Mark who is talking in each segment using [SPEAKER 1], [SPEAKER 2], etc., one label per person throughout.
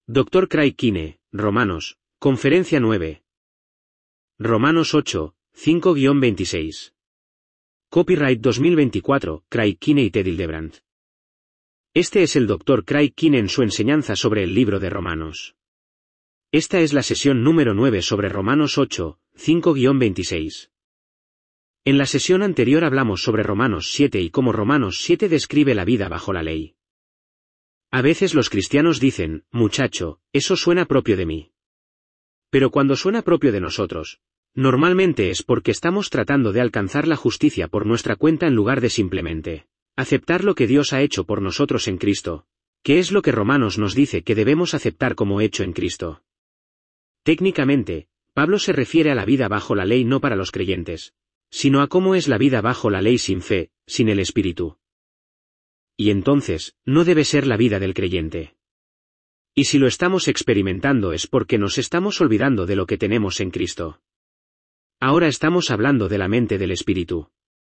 [SPEAKER 1] Dr. Craig Kine, Romanos, Conferencia 9. Romanos 8, 5-26. Copyright 2024, Craig Kine y Ted Hildebrand. Este es el Dr. Craig Kine en su enseñanza sobre el libro de Romanos. Esta es la sesión número 9 sobre Romanos 8, 5-26. En la sesión anterior hablamos sobre Romanos 7 y cómo Romanos 7 describe la vida bajo la ley. A veces los cristianos dicen, muchacho, eso suena propio de mí. Pero cuando suena propio de nosotros, normalmente es porque estamos tratando de alcanzar la justicia por nuestra cuenta en lugar de simplemente aceptar lo que Dios ha hecho por nosotros en Cristo, que es lo que Romanos nos dice que debemos aceptar como hecho en Cristo. Técnicamente, Pablo se refiere a la vida bajo la ley no para los creyentes, sino a cómo es la vida bajo la ley sin fe, sin el Espíritu. Y entonces, no debe ser la vida del creyente. Y si lo estamos experimentando es porque nos estamos olvidando de lo que tenemos en Cristo. Ahora estamos hablando de la mente del Espíritu.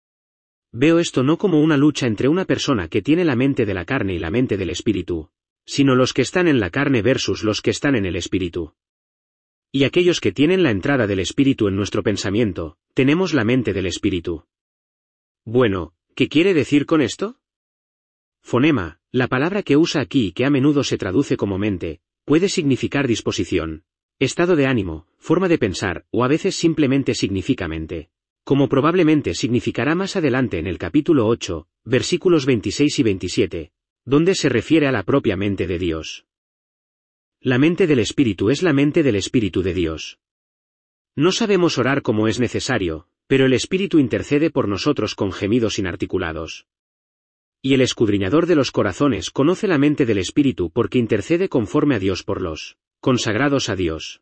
[SPEAKER 1] Veo esto no como una lucha entre una persona que tiene la mente de la carne y la mente del Espíritu, sino los que están en la carne versus los que están en el Espíritu. Y aquellos que tienen la entrada del Espíritu en nuestro pensamiento, tenemos la mente del Espíritu. Bueno, ¿qué quiere decir con esto? Fonema, la palabra que usa aquí y que a menudo se traduce como mente, puede significar disposición, estado de ánimo, forma de pensar, o a veces simplemente significa mente, como probablemente significará más adelante en el capítulo 8, versículos 26 y 27, donde se refiere a la propia mente de Dios. La mente del Espíritu es la mente del Espíritu de Dios. No sabemos orar como es necesario, pero el Espíritu intercede por nosotros con gemidos inarticulados. Y el escudriñador de los corazones conoce la mente del Espíritu porque intercede conforme a Dios por los consagrados a Dios.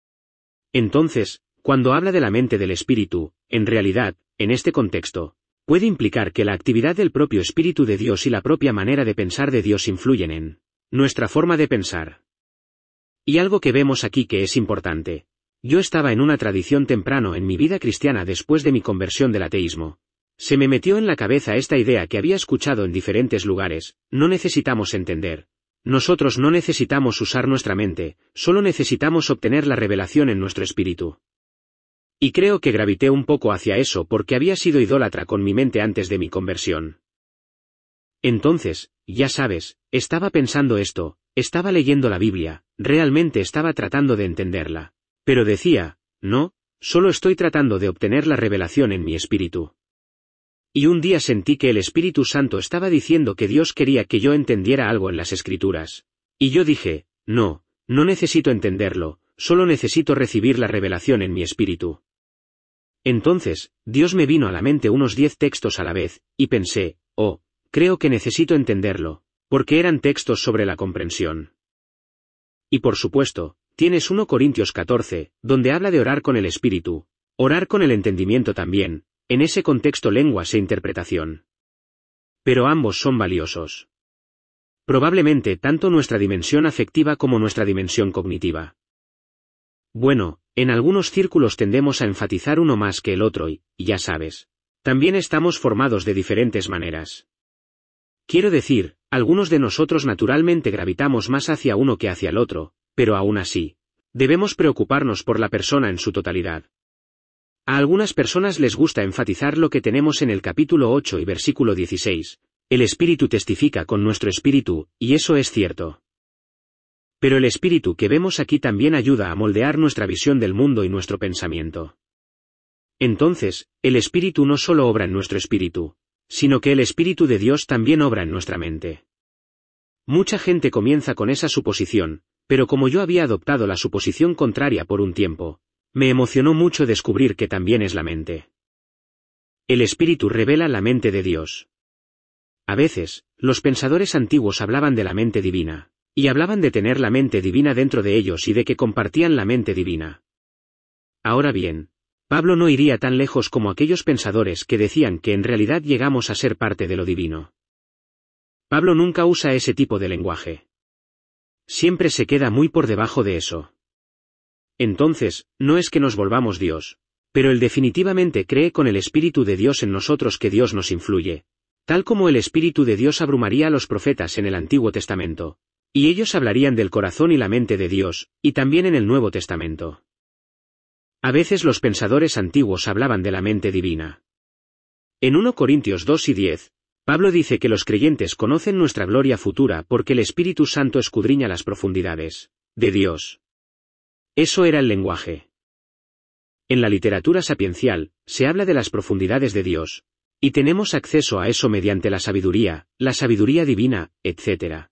[SPEAKER 1] Entonces, cuando habla de la mente del Espíritu, en realidad, en este contexto, puede implicar que la actividad del propio Espíritu de Dios y la propia manera de pensar de Dios influyen en nuestra forma de pensar. Y algo que vemos aquí que es importante. Yo estaba en una tradición temprano en mi vida cristiana después de mi conversión del ateísmo. Se me metió en la cabeza esta idea que había escuchado en diferentes lugares, no necesitamos entender. Nosotros no necesitamos usar nuestra mente, solo necesitamos obtener la revelación en nuestro espíritu. Y creo que gravité un poco hacia eso porque había sido idólatra con mi mente antes de mi conversión. Entonces, ya sabes, estaba pensando esto, estaba leyendo la Biblia, realmente estaba tratando de entenderla. Pero decía, no, solo estoy tratando de obtener la revelación en mi espíritu. Y un día sentí que el Espíritu Santo estaba diciendo que Dios quería que yo entendiera algo en las Escrituras. Y yo dije, no necesito entenderlo, solo necesito recibir la revelación en mi espíritu. Entonces, Dios me vino a la mente unos 10 textos a la vez, y pensé, creo que necesito entenderlo, porque eran textos sobre la comprensión. Y por supuesto, tienes 1 Corintios 14, donde habla de orar con el Espíritu, orar con el entendimiento también, en ese contexto lenguas e interpretación. Pero ambos son valiosos. Probablemente tanto nuestra dimensión afectiva como nuestra dimensión cognitiva. Bueno, en algunos círculos tendemos a enfatizar uno más que el otro y, ya sabes, también estamos formados de diferentes maneras. Quiero decir, algunos de nosotros naturalmente gravitamos más hacia uno que hacia el otro, pero aún así, debemos preocuparnos por la persona en su totalidad. A algunas personas les gusta enfatizar lo que tenemos en el capítulo 8 y versículo 16, el Espíritu testifica con nuestro espíritu, y eso es cierto. Pero el Espíritu que vemos aquí también ayuda a moldear nuestra visión del mundo y nuestro pensamiento. Entonces, el Espíritu no solo obra en nuestro espíritu, sino que el Espíritu de Dios también obra en nuestra mente. Mucha gente comienza con esa suposición, pero como yo había adoptado la suposición contraria por un tiempo, me emocionó mucho descubrir que también es la mente. El Espíritu revela la mente de Dios. A veces, los pensadores antiguos hablaban de la mente divina, y hablaban de tener la mente divina dentro de ellos y de que compartían la mente divina. Ahora bien, Pablo no iría tan lejos como aquellos pensadores que decían que en realidad llegamos a ser parte de lo divino. Pablo nunca usa ese tipo de lenguaje. Siempre se queda muy por debajo de eso. Entonces, no es que nos volvamos Dios, pero él definitivamente cree con el Espíritu de Dios en nosotros que Dios nos influye, tal como el Espíritu de Dios abrumaría a los profetas en el Antiguo Testamento. Y ellos hablarían del corazón y la mente de Dios, y también en el Nuevo Testamento. A veces los pensadores antiguos hablaban de la mente divina. En 1 Corintios 2 y 10, Pablo dice que los creyentes conocen nuestra gloria futura porque el Espíritu Santo escudriña las profundidades de Dios. Eso era el lenguaje. En la literatura sapiencial, se habla de las profundidades de Dios, y tenemos acceso a eso mediante la sabiduría divina, etc.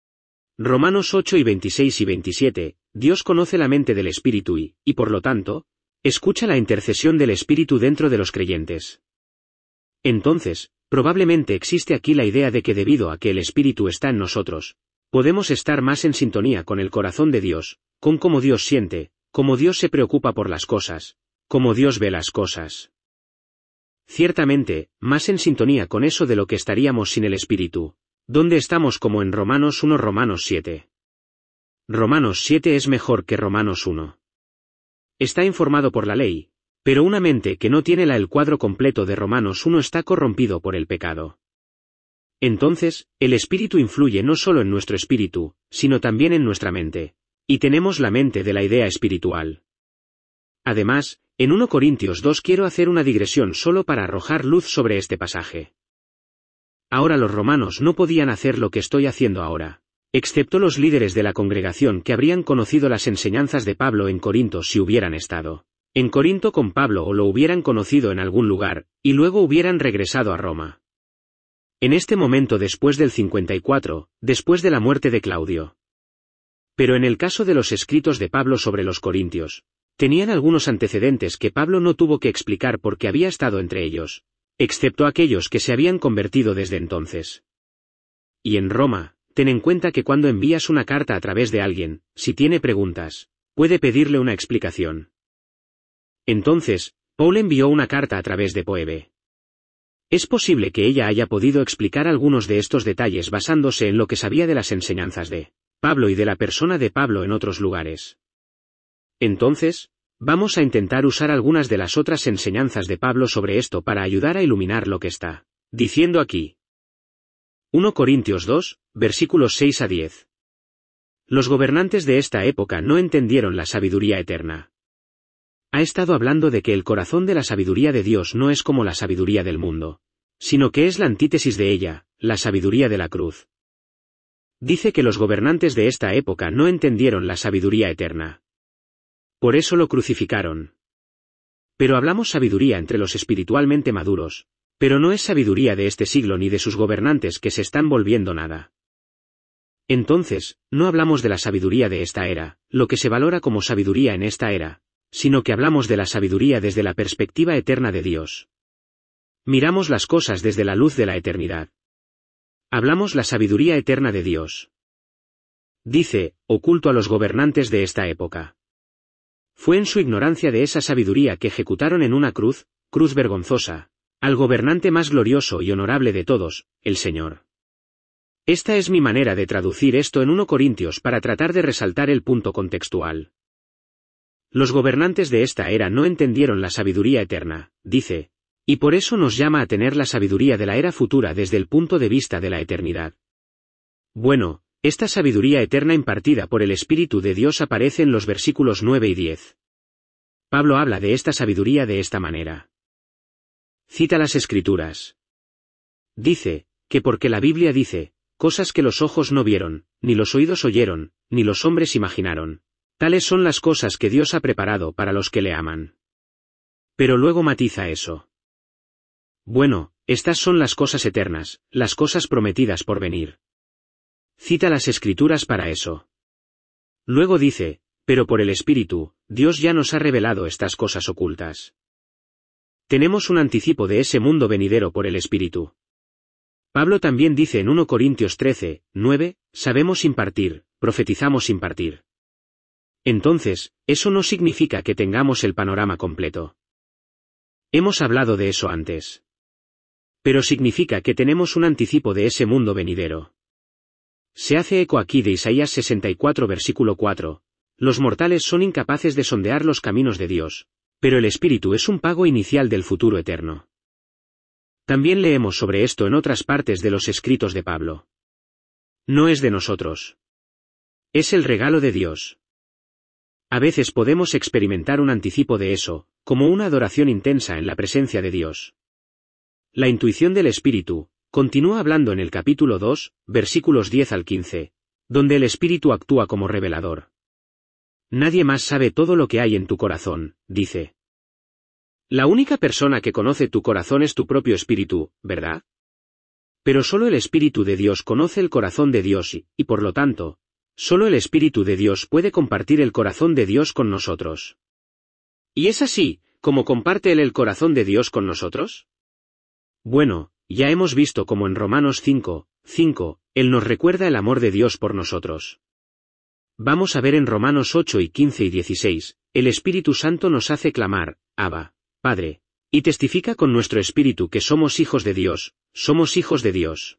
[SPEAKER 1] Romanos 8 y 26 y 27, Dios conoce la mente del Espíritu y por lo tanto, escucha la intercesión del Espíritu dentro de los creyentes. Entonces, probablemente existe aquí la idea de que debido a que el Espíritu está en nosotros, podemos estar más en sintonía con el corazón de Dios, con cómo Dios siente, cómo Dios se preocupa por las cosas, cómo Dios ve las cosas. Ciertamente, más en sintonía con eso de lo que estaríamos sin el Espíritu, donde estamos como en Romanos 1 Romanos 7. Romanos 7 es mejor que Romanos 1. Está informado por la ley, pero una mente que no tiene el cuadro completo de Romanos 1 está corrompido por el pecado. Entonces, el Espíritu influye no solo en nuestro espíritu, sino también en nuestra mente, y tenemos la mente de la idea espiritual. Además, en 1 Corintios 2 quiero hacer una digresión solo para arrojar luz sobre este pasaje. Ahora los romanos no podían hacer lo que estoy haciendo ahora, excepto los líderes de la congregación que habrían conocido las enseñanzas de Pablo en Corinto si hubieran estado en Corinto con Pablo o lo hubieran conocido en algún lugar, y luego hubieran regresado a Roma. En este momento después del 54, después de la muerte de Claudio. Pero en el caso de los escritos de Pablo sobre los corintios, tenían algunos antecedentes que Pablo no tuvo que explicar porque había estado entre ellos, excepto aquellos que se habían convertido desde entonces. Y en Roma, ten en cuenta que cuando envías una carta a través de alguien, si tiene preguntas, puede pedirle una explicación. Entonces, Paul envió una carta a través de Poebe. Es posible que ella haya podido explicar algunos de estos detalles basándose en lo que sabía de las enseñanzas de Pablo y de la persona de Pablo en otros lugares. Entonces, vamos a intentar usar algunas de las otras enseñanzas de Pablo sobre esto para ayudar a iluminar lo que está diciendo aquí. 1 Corintios 2, versículos 6 a 10. Los gobernantes de esta época no entendieron la sabiduría eterna. Ha estado hablando de que el corazón de la sabiduría de Dios no es como la sabiduría del mundo, sino que es la antítesis de ella, la sabiduría de la cruz. Dice que los gobernantes de esta época no entendieron la sabiduría eterna. Por eso lo crucificaron. Pero hablamos sabiduría entre los espiritualmente maduros, pero no es sabiduría de este siglo ni de sus gobernantes que se están volviendo nada. Entonces, no hablamos de la sabiduría de esta era, lo que se valora como sabiduría en esta era, sino que hablamos de la sabiduría desde la perspectiva eterna de Dios. Miramos las cosas desde la luz de la eternidad. Hablamos la sabiduría eterna de Dios. Dice, oculto a los gobernantes de esta época. Fue en su ignorancia de esa sabiduría que ejecutaron en una cruz vergonzosa, al gobernante más glorioso y honorable de todos, el Señor. Esta es mi manera de traducir esto en 1 Corintios para tratar de resaltar el punto contextual. Los gobernantes de esta era no entendieron la sabiduría eterna, dice, y por eso nos llama a tener la sabiduría de la era futura desde el punto de vista de la eternidad. Bueno, esta sabiduría eterna impartida por el Espíritu de Dios aparece en los versículos 9 y 10. Pablo habla de esta sabiduría de esta manera. Cita las Escrituras. Dice, que porque la Biblia dice, cosas que los ojos no vieron, ni los oídos oyeron, ni los hombres imaginaron. Tales son las cosas que Dios ha preparado para los que le aman. Pero luego matiza eso. Bueno, estas son las cosas eternas, las cosas prometidas por venir. Cita las Escrituras para eso. Luego dice, pero por el Espíritu, Dios ya nos ha revelado estas cosas ocultas. Tenemos un anticipo de ese mundo venidero por el Espíritu. Pablo también dice en 1 Corintios 13, 9, sabemos impartir, profetizamos impartir. Entonces, eso no significa que tengamos el panorama completo. Hemos hablado de eso antes. Pero significa que tenemos un anticipo de ese mundo venidero. Se hace eco aquí de Isaías 64 versículo 4. Los mortales son incapaces de sondear los caminos de Dios, pero el Espíritu es un pago inicial del futuro eterno. También leemos sobre esto en otras partes de los escritos de Pablo. No es de nosotros. Es el regalo de Dios. A veces podemos experimentar un anticipo de eso, como una adoración intensa en la presencia de Dios. La intuición del Espíritu, continúa hablando en el capítulo 2, versículos 10 al 15, donde el Espíritu actúa como revelador. Nadie más sabe todo lo que hay en tu corazón, dice. La única persona que conoce tu corazón es tu propio espíritu, ¿verdad? Pero solo el Espíritu de Dios conoce el corazón de Dios y por lo tanto, solo el Espíritu de Dios puede compartir el corazón de Dios con nosotros. ¿Y es así, como comparte Él el corazón de Dios con nosotros? Bueno, ya hemos visto cómo en Romanos 5:5, Él nos recuerda el amor de Dios por nosotros. Vamos a ver en Romanos 8 y 15 y 16, el Espíritu Santo nos hace clamar, Abba, Padre, y testifica con nuestro espíritu que somos hijos de Dios, somos hijos de Dios.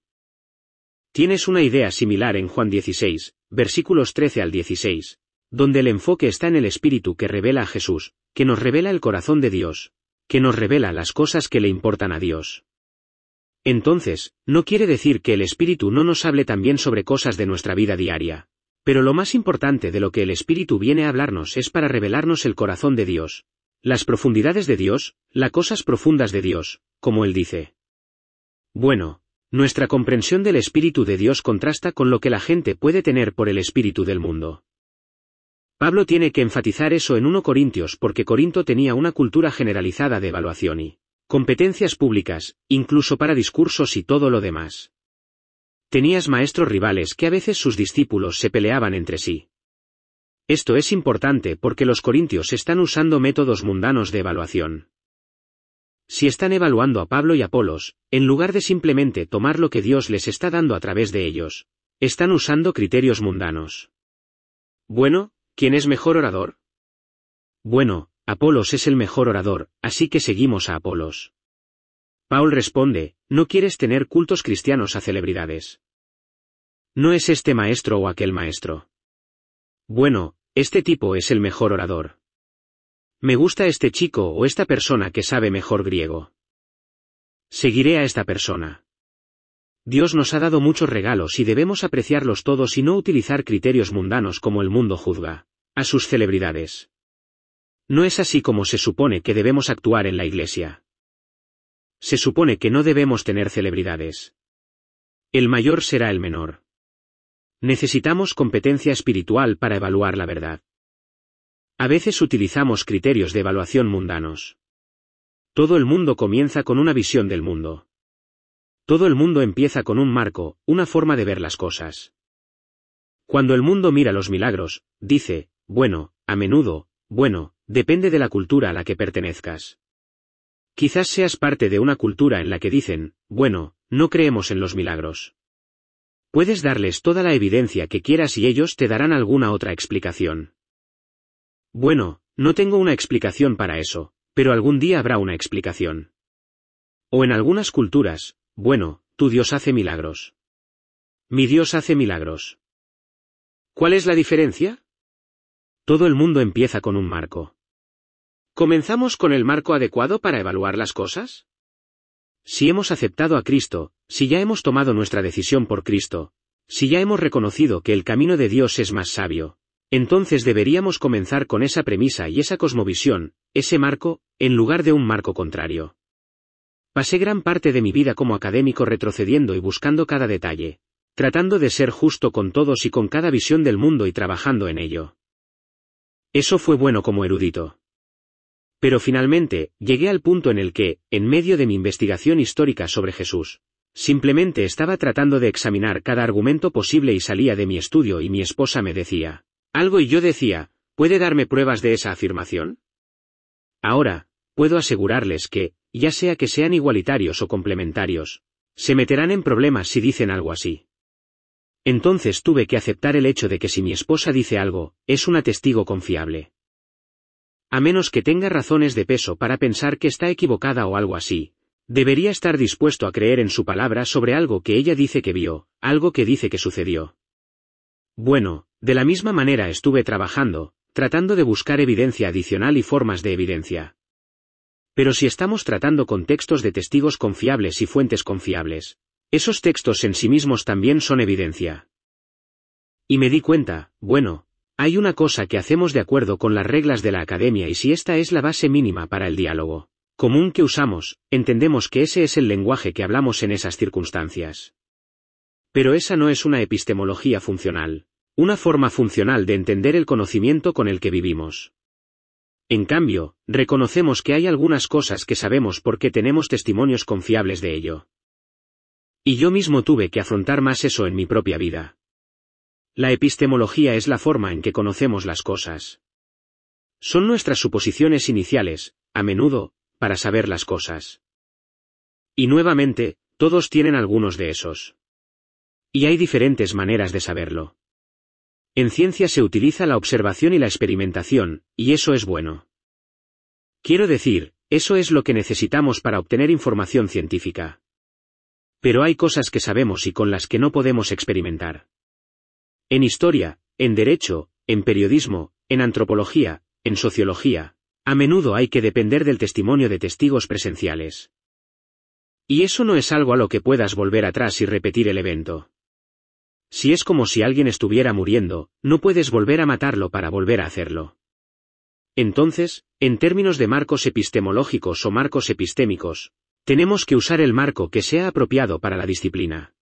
[SPEAKER 1] Tienes una idea similar en Juan 16, versículos 13 al 16, donde el enfoque está en el Espíritu que revela a Jesús, que nos revela el corazón de Dios, que nos revela las cosas que le importan a Dios. Entonces, no quiere decir que el Espíritu no nos hable también sobre cosas de nuestra vida diaria. Pero lo más importante de lo que el Espíritu viene a hablarnos es para revelarnos el corazón de Dios, las profundidades de Dios, las cosas profundas de Dios, como Él dice. Bueno, nuestra comprensión del Espíritu de Dios contrasta con lo que la gente puede tener por el Espíritu del mundo. Pablo tiene que enfatizar eso en 1 Corintios porque Corinto tenía una cultura generalizada de evaluación y competencias públicas, incluso para discursos y todo lo demás. Tenías maestros rivales que a veces sus discípulos se peleaban entre sí. Esto es importante porque los corintios están usando métodos mundanos de evaluación. Si están evaluando a Pablo y Apolos, en lugar de simplemente tomar lo que Dios les está dando a través de ellos, están usando criterios mundanos. Bueno, ¿quién es mejor orador? Bueno, Apolos es el mejor orador, así que seguimos a Apolos. Paul responde, ¿no quieres tener cultos cristianos a celebridades? ¿No es este maestro o aquel maestro? Bueno, este tipo es el mejor orador. Me gusta este chico o esta persona que sabe mejor griego. Seguiré a esta persona. Dios nos ha dado muchos regalos y debemos apreciarlos todos y no utilizar criterios mundanos como el mundo juzga a sus celebridades. No es así como se supone que debemos actuar en la iglesia. Se supone que no debemos tener celebridades. El mayor será el menor. Necesitamos competencia espiritual para evaluar la verdad. A veces utilizamos criterios de evaluación mundanos. Todo el mundo comienza con una visión del mundo. Todo el mundo empieza con un marco, una forma de ver las cosas. Cuando el mundo mira los milagros, dice, bueno, a menudo, bueno, depende de la cultura a la que pertenezcas. Quizás seas parte de una cultura en la que dicen, bueno, no creemos en los milagros. Puedes darles toda la evidencia que quieras y ellos te darán alguna otra explicación. Bueno, no tengo una explicación para eso, pero algún día habrá una explicación. O en algunas culturas, bueno, tu Dios hace milagros. Mi Dios hace milagros. ¿Cuál es la diferencia? Todo el mundo empieza con un marco. ¿Comenzamos con el marco adecuado para evaluar las cosas? Si hemos aceptado a Cristo, si ya hemos tomado nuestra decisión por Cristo, si ya hemos reconocido que el camino de Dios es más sabio, entonces deberíamos comenzar con esa premisa y esa cosmovisión, ese marco, en lugar de un marco contrario. Pasé gran parte de mi vida como académico retrocediendo y buscando cada detalle, tratando de ser justo con todos y con cada visión del mundo y trabajando en ello. Eso fue bueno como erudito. Pero finalmente, llegué al punto en el que, en medio de mi investigación histórica sobre Jesús, simplemente estaba tratando de examinar cada argumento posible y salía de mi estudio y mi esposa me decía algo y yo decía, ¿puede darme pruebas de esa afirmación? Ahora, puedo asegurarles que, ya sea que sean igualitarios o complementarios, se meterán en problemas si dicen algo así. Entonces tuve que aceptar el hecho de que si mi esposa dice algo, es una testigo confiable. A menos que tenga razones de peso para pensar que está equivocada o algo así, debería estar dispuesto a creer en su palabra sobre algo que ella dice que vio, algo que dice que sucedió. Bueno, de la misma manera estuve trabajando, tratando de buscar evidencia adicional y formas de evidencia. Pero si estamos tratando con textos de testigos confiables y fuentes confiables, esos textos en sí mismos también son evidencia. Y me di cuenta, bueno, hay una cosa que hacemos de acuerdo con las reglas de la academia y si esta es la base mínima para el diálogo común que usamos, entendemos que ese es el lenguaje que hablamos en esas circunstancias. Pero esa no es una epistemología funcional, una forma funcional de entender el conocimiento con el que vivimos. En cambio, reconocemos que hay algunas cosas que sabemos porque tenemos testimonios confiables de ello. Y yo mismo tuve que afrontar más eso en mi propia vida. La epistemología es la forma en que conocemos las cosas. Son nuestras suposiciones iniciales, a menudo, para saber las cosas. Y nuevamente, todos tienen algunos de esos. Y hay diferentes maneras de saberlo. En ciencia se utiliza la observación y la experimentación, y eso es bueno. Quiero decir, eso es lo que necesitamos para obtener información científica. Pero hay cosas que sabemos y con las que no podemos experimentar. En historia, en derecho, en periodismo, en antropología, en sociología, a menudo hay que depender del testimonio de testigos presenciales. Y eso no es algo a lo que puedas volver atrás y repetir el evento. Si es como si alguien estuviera muriendo, no puedes volver a matarlo para volver a hacerlo. Entonces, en términos de marcos epistemológicos o marcos epistémicos, tenemos que usar el marco que sea apropiado para la disciplina.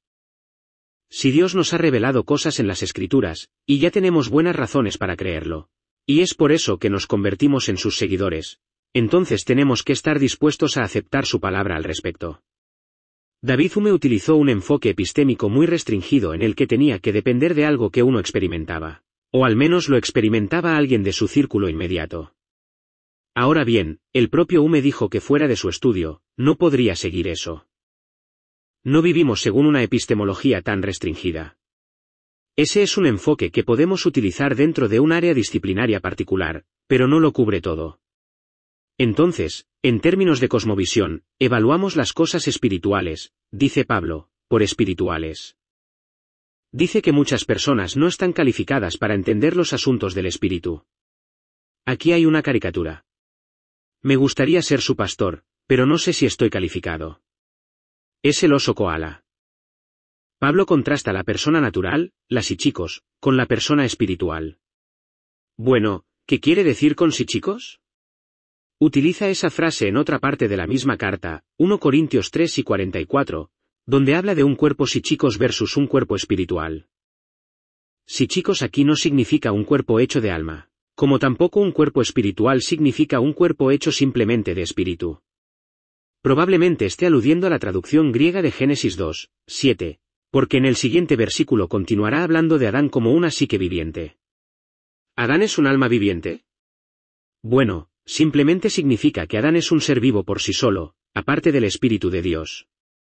[SPEAKER 1] Si Dios nos ha revelado cosas en las Escrituras, y ya tenemos buenas razones para creerlo, y es por eso que nos convertimos en sus seguidores, entonces tenemos que estar dispuestos a aceptar su palabra al respecto. David Hume utilizó un enfoque epistémico muy restringido en el que tenía que depender de algo que uno experimentaba, o al menos lo experimentaba alguien de su círculo inmediato. Ahora bien, el propio Hume dijo que fuera de su estudio, no podría seguir eso. No vivimos según una epistemología tan restringida. Ese es un enfoque que podemos utilizar dentro de un área disciplinaria particular, pero no lo cubre todo. Entonces, en términos de cosmovisión, evaluamos las cosas espirituales, dice Pablo, por espirituales. Dice que muchas personas no están calificadas para entender los asuntos del espíritu. Aquí hay una caricatura. Me gustaría ser su pastor, pero no sé si estoy calificado. Es el oso koala. Pablo contrasta la persona natural, la psíchicos, con la persona espiritual. Bueno, ¿qué quiere decir con psíchicos? Utiliza esa frase en otra parte de la misma carta, 1 Corintios 3 y 44, donde habla de un cuerpo psíchicos versus un cuerpo espiritual. Psíchicos aquí no significa un cuerpo hecho de alma, como tampoco un cuerpo espiritual significa un cuerpo hecho simplemente de espíritu. Probablemente esté aludiendo a la traducción griega de Génesis 2, 7, porque en el siguiente versículo continuará hablando de Adán como una psique viviente. ¿Adán es un alma viviente? Bueno, simplemente significa que Adán es un ser vivo por sí solo, aparte del Espíritu de Dios.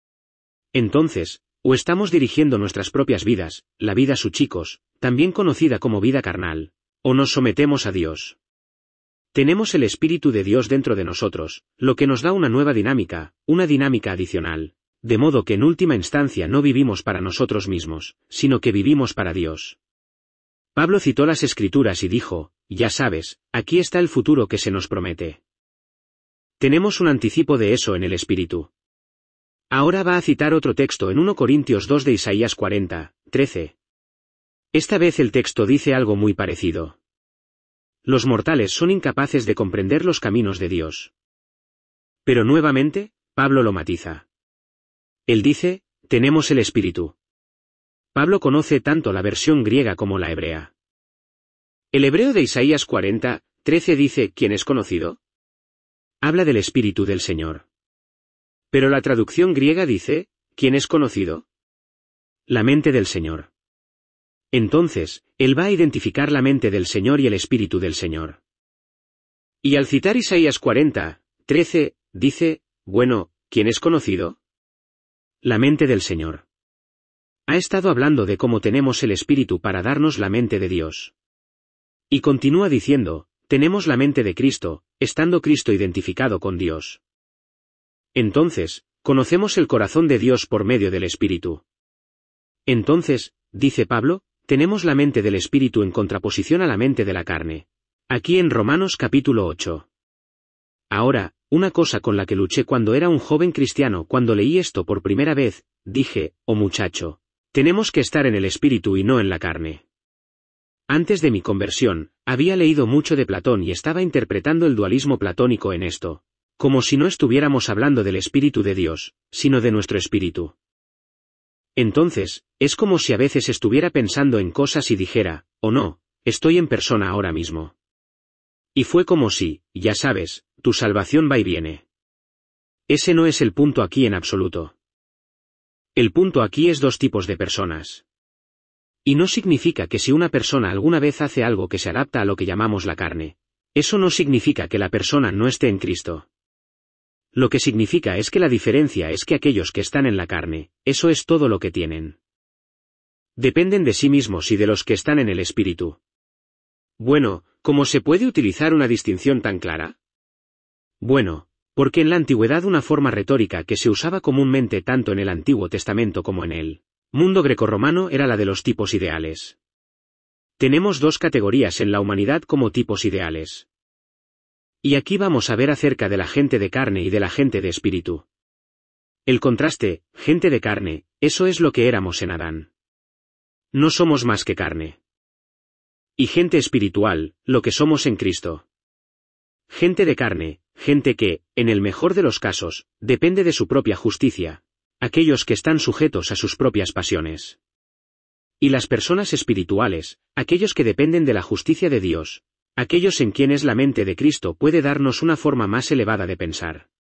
[SPEAKER 1] Entonces, o estamos dirigiendo nuestras propias vidas, la vida psíchicos, también conocida como vida carnal, o nos sometemos a Dios. Tenemos el Espíritu de Dios dentro de nosotros, lo que nos da una nueva dinámica, una dinámica adicional, de modo que en última instancia no vivimos para nosotros mismos, sino que vivimos para Dios. Pablo citó las Escrituras y dijo, ya sabes, aquí está el futuro que se nos promete. Tenemos un anticipo de eso en el Espíritu. Ahora va a citar otro texto en 1 Corintios 2 de Isaías 40, 13. Esta vez el texto dice algo muy parecido. Los mortales son incapaces de comprender los caminos de Dios. Pero nuevamente, Pablo lo matiza. Él dice, tenemos el Espíritu. Pablo conoce tanto la versión griega como la hebrea. El hebreo de Isaías 40, 13 dice, ¿quién es conocido? Habla del Espíritu del Señor. Pero la traducción griega dice, ¿quién es conocido? La mente del Señor. Entonces, él va a identificar la mente del Señor y el Espíritu del Señor. Y al citar Isaías 40, 13, dice, bueno, ¿quién es conocido? La mente del Señor. Ha estado hablando de cómo tenemos el Espíritu para darnos la mente de Dios. Y continúa diciendo, tenemos la mente de Cristo, estando Cristo identificado con Dios. Entonces, conocemos el corazón de Dios por medio del Espíritu. Entonces, dice Pablo, tenemos la mente del Espíritu en contraposición a la mente de la carne. Aquí en Romanos capítulo 8. Ahora, una cosa con la que luché cuando era un joven cristiano, cuando leí esto por primera vez, dije, oh muchacho, tenemos que estar en el Espíritu y no en la carne. Antes de mi conversión, había leído mucho de Platón y estaba interpretando el dualismo platónico en esto, como si no estuviéramos hablando del espíritu de Dios, sino de nuestro espíritu. Entonces, es como si a veces estuviera pensando en cosas y dijera, oh no, estoy en persona ahora mismo. Y fue como si, ya sabes, tu salvación va y viene. Ese no es el punto aquí en absoluto. El punto aquí es dos tipos de personas. Y no significa que si una persona alguna vez hace algo que se adapta a lo que llamamos la carne, eso no significa que la persona no esté en Cristo. Lo que significa es que la diferencia es que aquellos que están en la carne, eso es todo lo que tienen. Dependen de sí mismos y de los que están en el espíritu. Bueno, ¿cómo se puede utilizar una distinción tan clara? Bueno, porque en la antigüedad una forma retórica que se usaba comúnmente tanto en el Antiguo Testamento como en el mundo grecorromano era la de los tipos ideales. Tenemos dos categorías en la humanidad como tipos ideales. Y aquí vamos a ver acerca de la gente de carne y de la gente de espíritu. El contraste, gente de carne, eso es lo que éramos en Adán. No somos más que carne. Y gente espiritual, lo que somos en Cristo. Gente de carne, gente que, en el mejor de los casos, depende de su propia justicia, aquellos que están sujetos a sus propias pasiones. Y las personas espirituales, aquellos que dependen de la justicia de Dios, aquellos en quienes la mente de Cristo puede darnos una forma más elevada de pensar.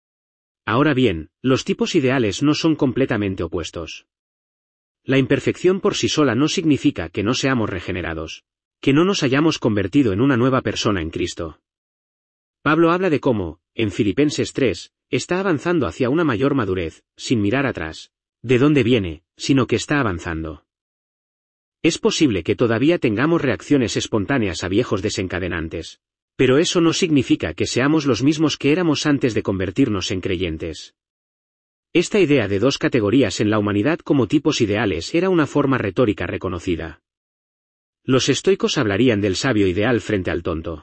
[SPEAKER 1] Ahora bien, los tipos ideales no son completamente opuestos. La imperfección por sí sola no significa que no seamos regenerados, que no nos hayamos convertido en una nueva persona en Cristo. Pablo habla de cómo, en Filipenses 3, está avanzando hacia una mayor madurez, sin mirar atrás, de dónde viene, sino que está avanzando. Es posible que todavía tengamos reacciones espontáneas a viejos desencadenantes, pero eso no significa que seamos los mismos que éramos antes de convertirnos en creyentes. Esta idea de dos categorías en la humanidad como tipos ideales era una forma retórica reconocida. Los estoicos hablarían del sabio ideal frente al tonto.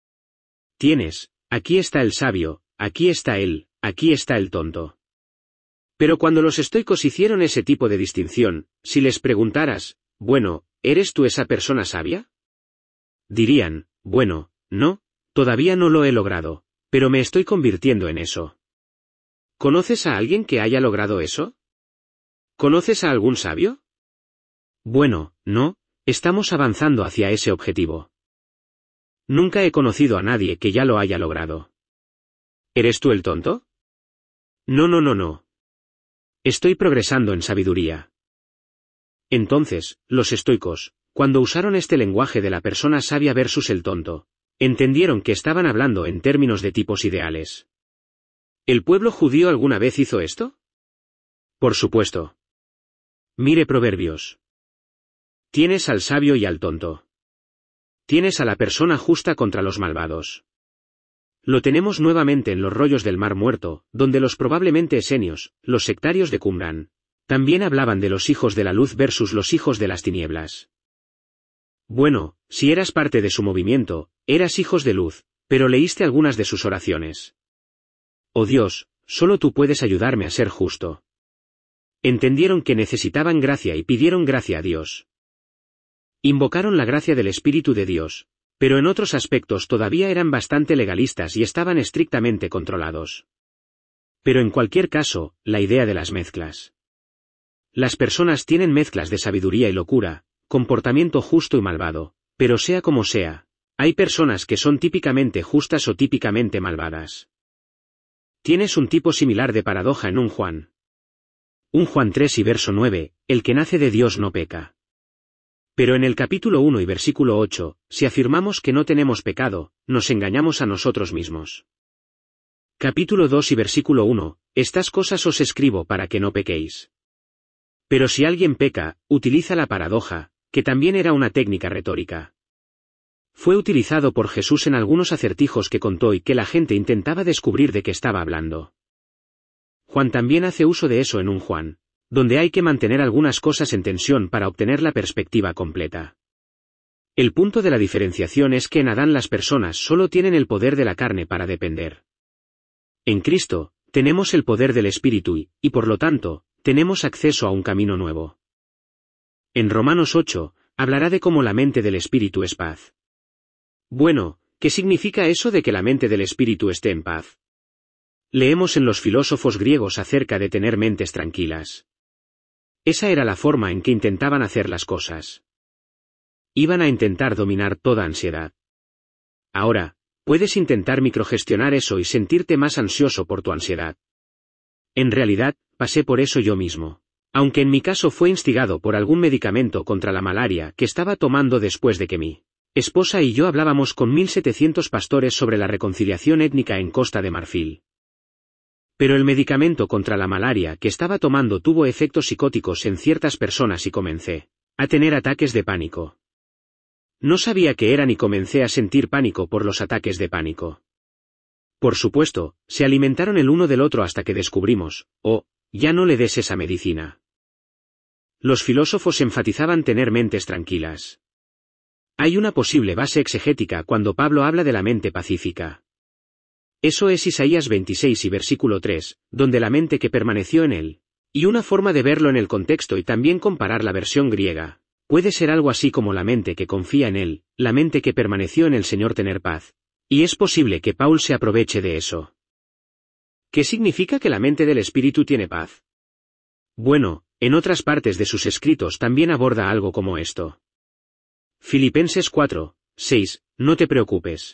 [SPEAKER 1] Aquí está el sabio, aquí está el tonto. Pero cuando los estoicos hicieron ese tipo de distinción, si les preguntaras, bueno, ¿eres tú esa persona sabia? Dirían, bueno, no, todavía no lo he logrado, pero me estoy convirtiendo en eso. ¿Conoces a alguien que haya logrado eso? ¿Conoces a algún sabio? Bueno, no, estamos avanzando hacia ese objetivo. Nunca he conocido a nadie que ya lo haya logrado. ¿Eres tú el tonto? No. Estoy progresando en sabiduría. Entonces, los estoicos, cuando usaron este lenguaje de la persona sabia versus el tonto, entendieron que estaban hablando en términos de tipos ideales. ¿El pueblo judío alguna vez hizo esto? Por supuesto. Mire Proverbios. Tienes al sabio y al tonto. Tienes a la persona justa contra los malvados. Lo tenemos nuevamente en los rollos del Mar Muerto, donde los probablemente esenios, los sectarios de Qumran, también hablaban de los hijos de la luz versus los hijos de las tinieblas. Bueno, si eras parte de su movimiento, eras hijos de luz, pero leíste algunas de sus oraciones. Oh Dios, solo tú puedes ayudarme a ser justo. Entendieron que necesitaban gracia y pidieron gracia a Dios. Invocaron la gracia del Espíritu de Dios, pero en otros aspectos todavía eran bastante legalistas y estaban estrictamente controlados. Pero en cualquier caso, la idea de las mezclas. Las personas tienen mezclas de sabiduría y locura, comportamiento justo y malvado, pero sea como sea, hay personas que son típicamente justas o típicamente malvadas. Tienes un tipo similar de paradoja en un Juan. Un Juan 3 y verso 9, el que nace de Dios no peca. Pero en el capítulo 1 y versículo 8, si afirmamos que no tenemos pecado, nos engañamos a nosotros mismos. Capítulo 2 y versículo 1, estas cosas os escribo para que no pequéis. Pero si alguien peca, utiliza la paradoja, que también era una técnica retórica. Fue utilizado por Jesús en algunos acertijos que contó y que la gente intentaba descubrir de qué estaba hablando. Juan también hace uso de eso en un Juan, donde hay que mantener algunas cosas en tensión para obtener la perspectiva completa. El punto de la diferenciación es que en Adán las personas solo tienen el poder de la carne para depender. En Cristo, tenemos el poder del Espíritu y por lo tanto, tenemos acceso a un camino nuevo. En Romanos 8, Hablará de cómo la mente del espíritu es paz. Bueno, ¿qué significa eso de que la mente del espíritu esté en paz? Leemos en los filósofos griegos acerca de tener mentes tranquilas. Esa era la forma en que intentaban hacer las cosas. Iban a intentar dominar toda ansiedad. Ahora, puedes intentar microgestionar eso y sentirte más ansioso por tu ansiedad. En realidad, pasé por eso yo mismo. Aunque en mi caso fue instigado por algún medicamento contra la malaria que estaba tomando después de que mi esposa y yo hablábamos con 1700 pastores sobre la reconciliación étnica en Costa de Marfil. Pero el medicamento contra la malaria que estaba tomando tuvo efectos psicóticos en ciertas personas y comencé a tener ataques de pánico. No sabía qué eran y comencé a sentir pánico por los ataques de pánico. Por supuesto, se alimentaron el uno del otro hasta que descubrimos, ya no le des esa medicina. Los filósofos enfatizaban tener mentes tranquilas. Hay una posible base exegética cuando Pablo habla de la mente pacífica. Eso es Isaías 26 y versículo 3, donde la mente que permaneció en él. Y una forma de verlo en el contexto y también comparar la versión griega. Puede ser algo así como la mente que confía en él, la mente que permaneció en el Señor tener paz. Y es posible que Paul se aproveche de eso. ¿Qué significa que la mente del espíritu tiene paz? Bueno, en otras partes de sus escritos también aborda algo como esto. Filipenses 4, 6, no te preocupes.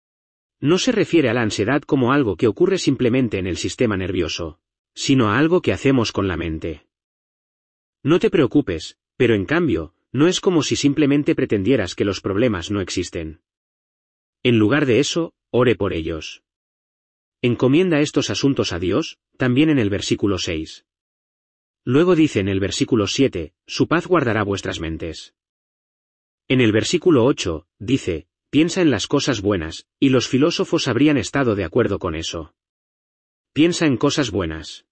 [SPEAKER 1] No se refiere a la ansiedad como algo que ocurre simplemente en el sistema nervioso, sino a algo que hacemos con la mente. No te preocupes, pero en cambio, no es como si simplemente pretendieras que los problemas no existen. En lugar de eso, ore por ellos. Encomienda estos asuntos a Dios, también en el versículo 6. Luego dice en el versículo 7, su paz guardará vuestras mentes. En el versículo 8, dice, piensa en las cosas buenas, y los filósofos habrían estado de acuerdo con eso. Piensa en cosas buenas.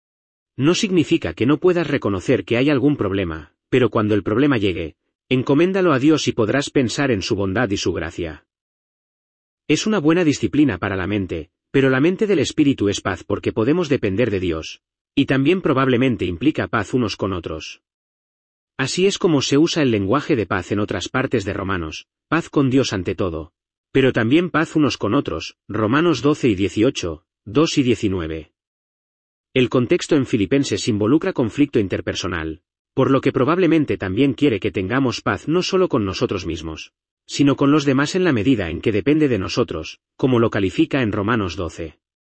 [SPEAKER 1] No significa que no puedas reconocer que hay algún problema, pero cuando el problema llegue, encoméndalo a Dios y podrás pensar en su bondad y su gracia. Es una buena disciplina para la mente, pero la mente del espíritu es paz porque podemos depender de Dios, y también probablemente implica paz unos con otros. Así es como se usa el lenguaje de paz en otras partes de Romanos, paz con Dios ante todo, pero también paz unos con otros, Romanos 12 y 18, 2 y 19. El contexto en Filipenses involucra conflicto interpersonal, por lo que probablemente también quiere que tengamos paz no solo con nosotros mismos, sino con los demás en la medida en que depende de nosotros, como lo califica en Romanos 12.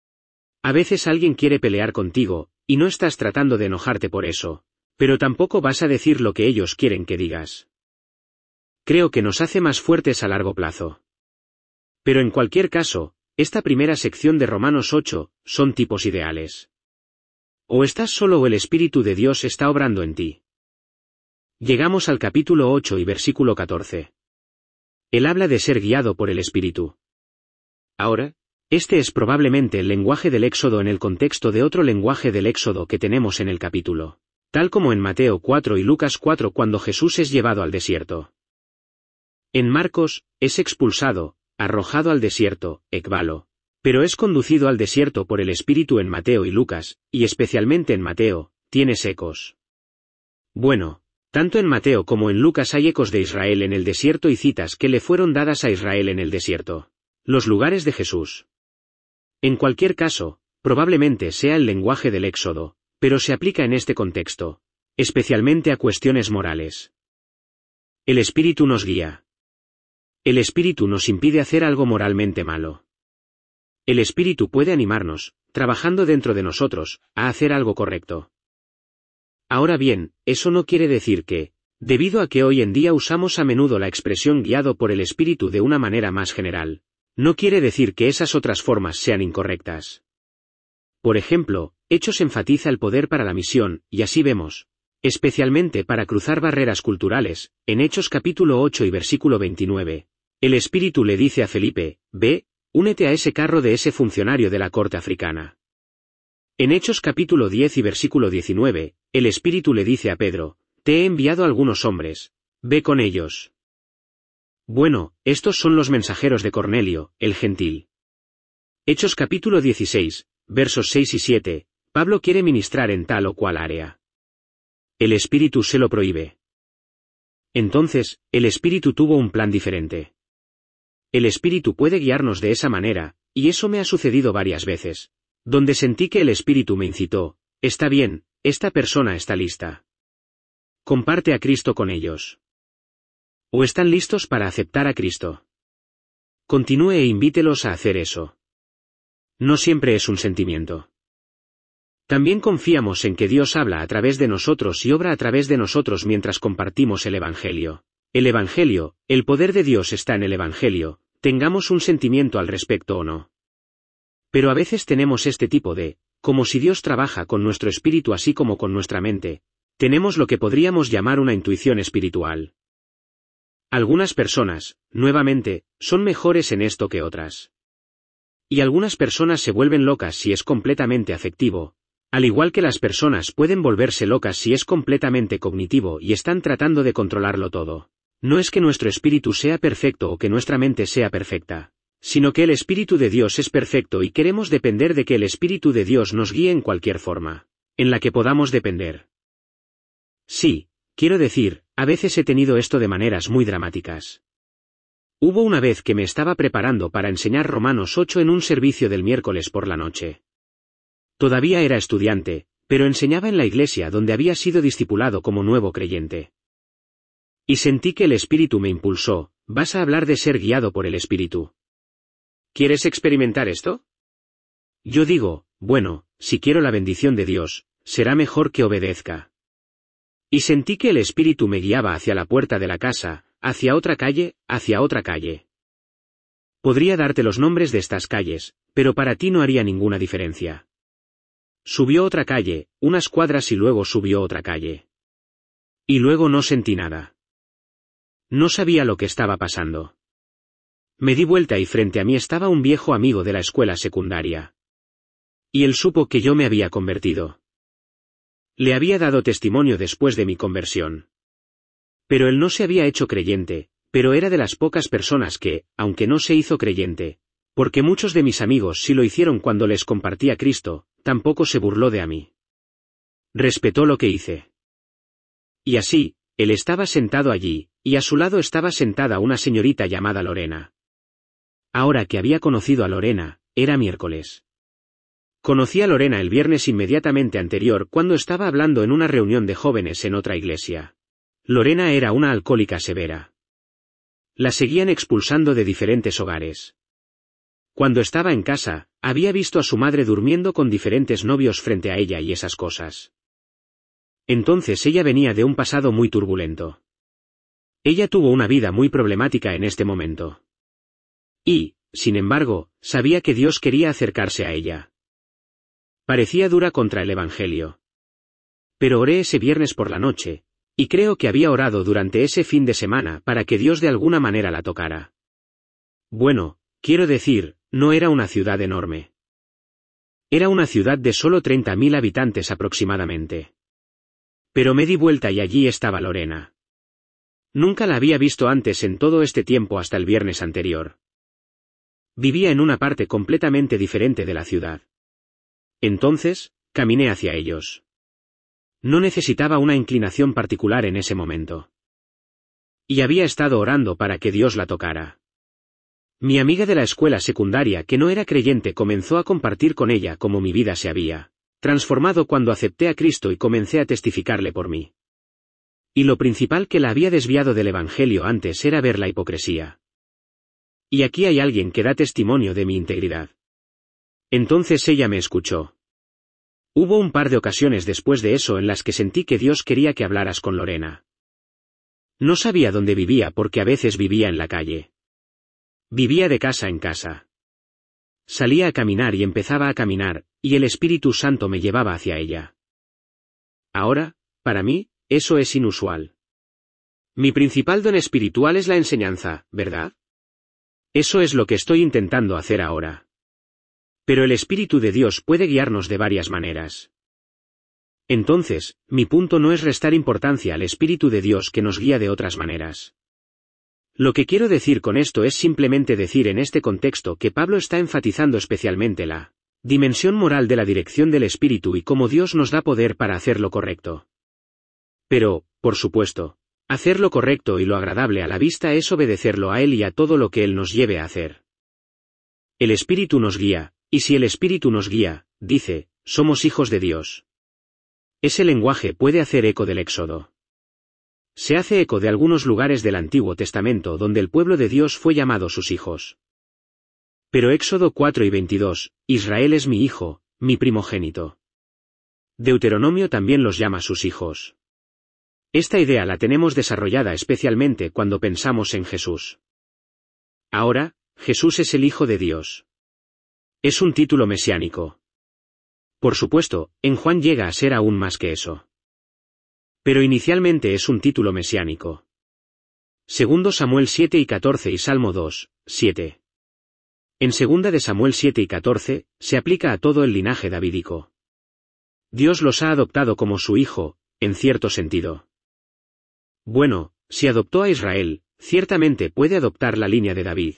[SPEAKER 1] A veces alguien quiere pelear contigo, y no estás tratando de enojarte por eso, pero tampoco vas a decir lo que ellos quieren que digas. Creo que nos hace más fuertes a largo plazo. Pero en cualquier caso, esta primera sección de Romanos 8, son tipos ideales. O estás solo o el Espíritu de Dios está obrando en ti. Llegamos al capítulo 8 y versículo 14. Él habla de ser guiado por el Espíritu. Ahora, este es probablemente el lenguaje del Éxodo en el contexto de otro lenguaje del Éxodo que tenemos en el capítulo, tal como en Mateo 4 y Lucas 4 cuando Jesús es llevado al desierto. En Marcos, es expulsado, arrojado al desierto, ekbalo, pero es conducido al desierto por el Espíritu en Mateo y Lucas, y especialmente en Mateo, tienes ecos. Bueno, tanto en Mateo como en Lucas hay ecos de Israel en el desierto y citas que le fueron dadas a Israel en el desierto. Los lugares de Jesús. En cualquier caso, probablemente sea el lenguaje del Éxodo, pero se aplica en este contexto, especialmente a cuestiones morales. El Espíritu nos guía. El Espíritu nos impide hacer algo moralmente malo. El Espíritu puede animarnos, trabajando dentro de nosotros, a hacer algo correcto. Ahora bien, eso no quiere decir que, debido a que hoy en día usamos a menudo la expresión guiado por el Espíritu de una manera más general, no quiere decir que esas otras formas sean incorrectas. Por ejemplo, Hechos enfatiza el poder para la misión, y así vemos, especialmente para cruzar barreras culturales, en Hechos capítulo 8 y versículo 29, el Espíritu le dice a Felipe, ve, únete a ese carro de ese funcionario de la corte africana. En Hechos capítulo 10 y versículo 19, el Espíritu le dice a Pedro, te he enviado algunos hombres, ve con ellos. Bueno, estos son los mensajeros de Cornelio, el gentil. Hechos capítulo 16, versos 6 y 7, Pablo quiere ministrar en tal o cual área. El Espíritu se lo prohíbe. Entonces, el Espíritu tuvo un plan diferente. El Espíritu puede guiarnos de esa manera, y eso me ha sucedido varias veces, donde sentí que el Espíritu me incitó: está bien, esta persona está lista. Comparte a Cristo con ellos. O están listos para aceptar a Cristo. Continúe e invítelos a hacer eso. No siempre es un sentimiento. También confiamos en que Dios habla a través de nosotros y obra a través de nosotros mientras compartimos el Evangelio. El Evangelio, el poder de Dios está en el Evangelio, tengamos un sentimiento al respecto o no. Pero a veces tenemos este tipo de, como si Dios trabaja con nuestro espíritu así como con nuestra mente, tenemos lo que podríamos llamar una intuición espiritual. Algunas personas, nuevamente, son mejores en esto que otras. Y algunas personas se vuelven locas si es completamente afectivo, al igual que las personas pueden volverse locas si es completamente cognitivo y están tratando de controlarlo todo. No es que nuestro espíritu sea perfecto o que nuestra mente sea perfecta, sino que el Espíritu de Dios es perfecto y queremos depender de que el Espíritu de Dios nos guíe en cualquier forma, en la que podamos depender. Sí, quiero decir, a veces he tenido esto de maneras muy dramáticas. Hubo una vez que me estaba preparando para enseñar Romanos 8 en un servicio del miércoles por la noche. Todavía era estudiante, pero enseñaba en la iglesia donde había sido discipulado como nuevo creyente. Y sentí que el Espíritu me impulsó: vas a hablar de ser guiado por el Espíritu. ¿Quieres experimentar esto? Yo digo, bueno, si quiero la bendición de Dios, será mejor que obedezca. Y sentí que el Espíritu me guiaba hacia la puerta de la casa, hacia otra calle, hacia otra calle. Podría darte los nombres de estas calles, pero para ti no haría ninguna diferencia. Subió otra calle, unas cuadras y luego subió otra calle. Y luego no sentí nada. No sabía lo que estaba pasando. Me di vuelta y frente a mí estaba un viejo amigo de la escuela secundaria. Y él supo que yo me había convertido. Le había dado testimonio después de mi conversión. Pero él no se había hecho creyente, pero era de las pocas personas que, aunque no se hizo creyente, porque muchos de mis amigos sí lo hicieron cuando les compartí a Cristo, tampoco se burló de mí. Respetó lo que hice. Y así, él estaba sentado allí, y a su lado estaba sentada una señorita llamada Lorena. Ahora que había conocido a Lorena, era miércoles. Conocí a Lorena el viernes inmediatamente anterior cuando estaba hablando en una reunión de jóvenes en otra iglesia. Lorena era una alcohólica severa. La seguían expulsando de diferentes hogares. Cuando estaba en casa, había visto a su madre durmiendo con diferentes novios frente a ella y esas cosas. Entonces ella venía de un pasado muy turbulento. Ella tuvo una vida muy problemática en este momento. Y, sin embargo, sabía que Dios quería acercarse a ella. Parecía dura contra el Evangelio. Pero oré ese viernes por la noche, y creo que había orado durante ese fin de semana para que Dios de alguna manera la tocara. Bueno, quiero decir, no era una ciudad enorme. Era una ciudad de solo 30.000 habitantes aproximadamente. Pero me di vuelta y allí estaba Lorena. Nunca la había visto antes en todo este tiempo hasta el viernes anterior. Vivía en una parte completamente diferente de la ciudad. Entonces, caminé hacia ellos. No necesitaba una inclinación particular en ese momento. Y había estado orando para que Dios la tocara. Mi amiga de la escuela secundaria que no era creyente comenzó a compartir con ella cómo mi vida se había transformado cuando acepté a Cristo y comencé a testificarle por mí. Y lo principal que la había desviado del Evangelio antes era ver la hipocresía. Y aquí hay alguien que da testimonio de mi integridad. Entonces ella me escuchó. Hubo un par de ocasiones después de eso en las que sentí que Dios quería que hablaras con Lorena. No sabía dónde vivía porque a veces vivía en la calle. Vivía de casa en casa. Salía a caminar y empezaba a caminar, y el Espíritu Santo me llevaba hacia ella. Ahora, para mí, eso es inusual. Mi principal don espiritual es la enseñanza, ¿verdad? Eso es lo que estoy intentando hacer ahora. Pero el Espíritu de Dios puede guiarnos de varias maneras. Entonces, mi punto no es restar importancia al Espíritu de Dios que nos guía de otras maneras. Lo que quiero decir con esto es simplemente decir en este contexto que Pablo está enfatizando especialmente la dimensión moral de la dirección del Espíritu y cómo Dios nos da poder para hacer lo correcto. Pero, por supuesto, Hacer lo correcto y lo agradable a la vista es obedecerlo a Él y a todo lo que Él nos lleve a hacer. El Espíritu nos guía, y si el Espíritu nos guía, dice, somos hijos de Dios. Ese lenguaje puede hacer eco del Éxodo. Se hace eco de algunos lugares del Antiguo Testamento donde el pueblo de Dios fue llamado sus hijos. Pero Éxodo 4:22, Israel es mi hijo, mi primogénito. Deuteronomio también los llama sus hijos. Esta idea la tenemos desarrollada especialmente cuando pensamos en Jesús. Ahora, Jesús es el Hijo de Dios. Es un título mesiánico. Por supuesto, en Juan llega a ser aún más que eso. Pero inicialmente es un título mesiánico. Segundo Samuel 7:14 y Salmo 2:7. En 2 de Samuel 7:14, se aplica a todo el linaje davídico. Dios los ha adoptado como su hijo, en cierto sentido. Bueno, si adoptó a Israel, ciertamente puede adoptar la línea de David.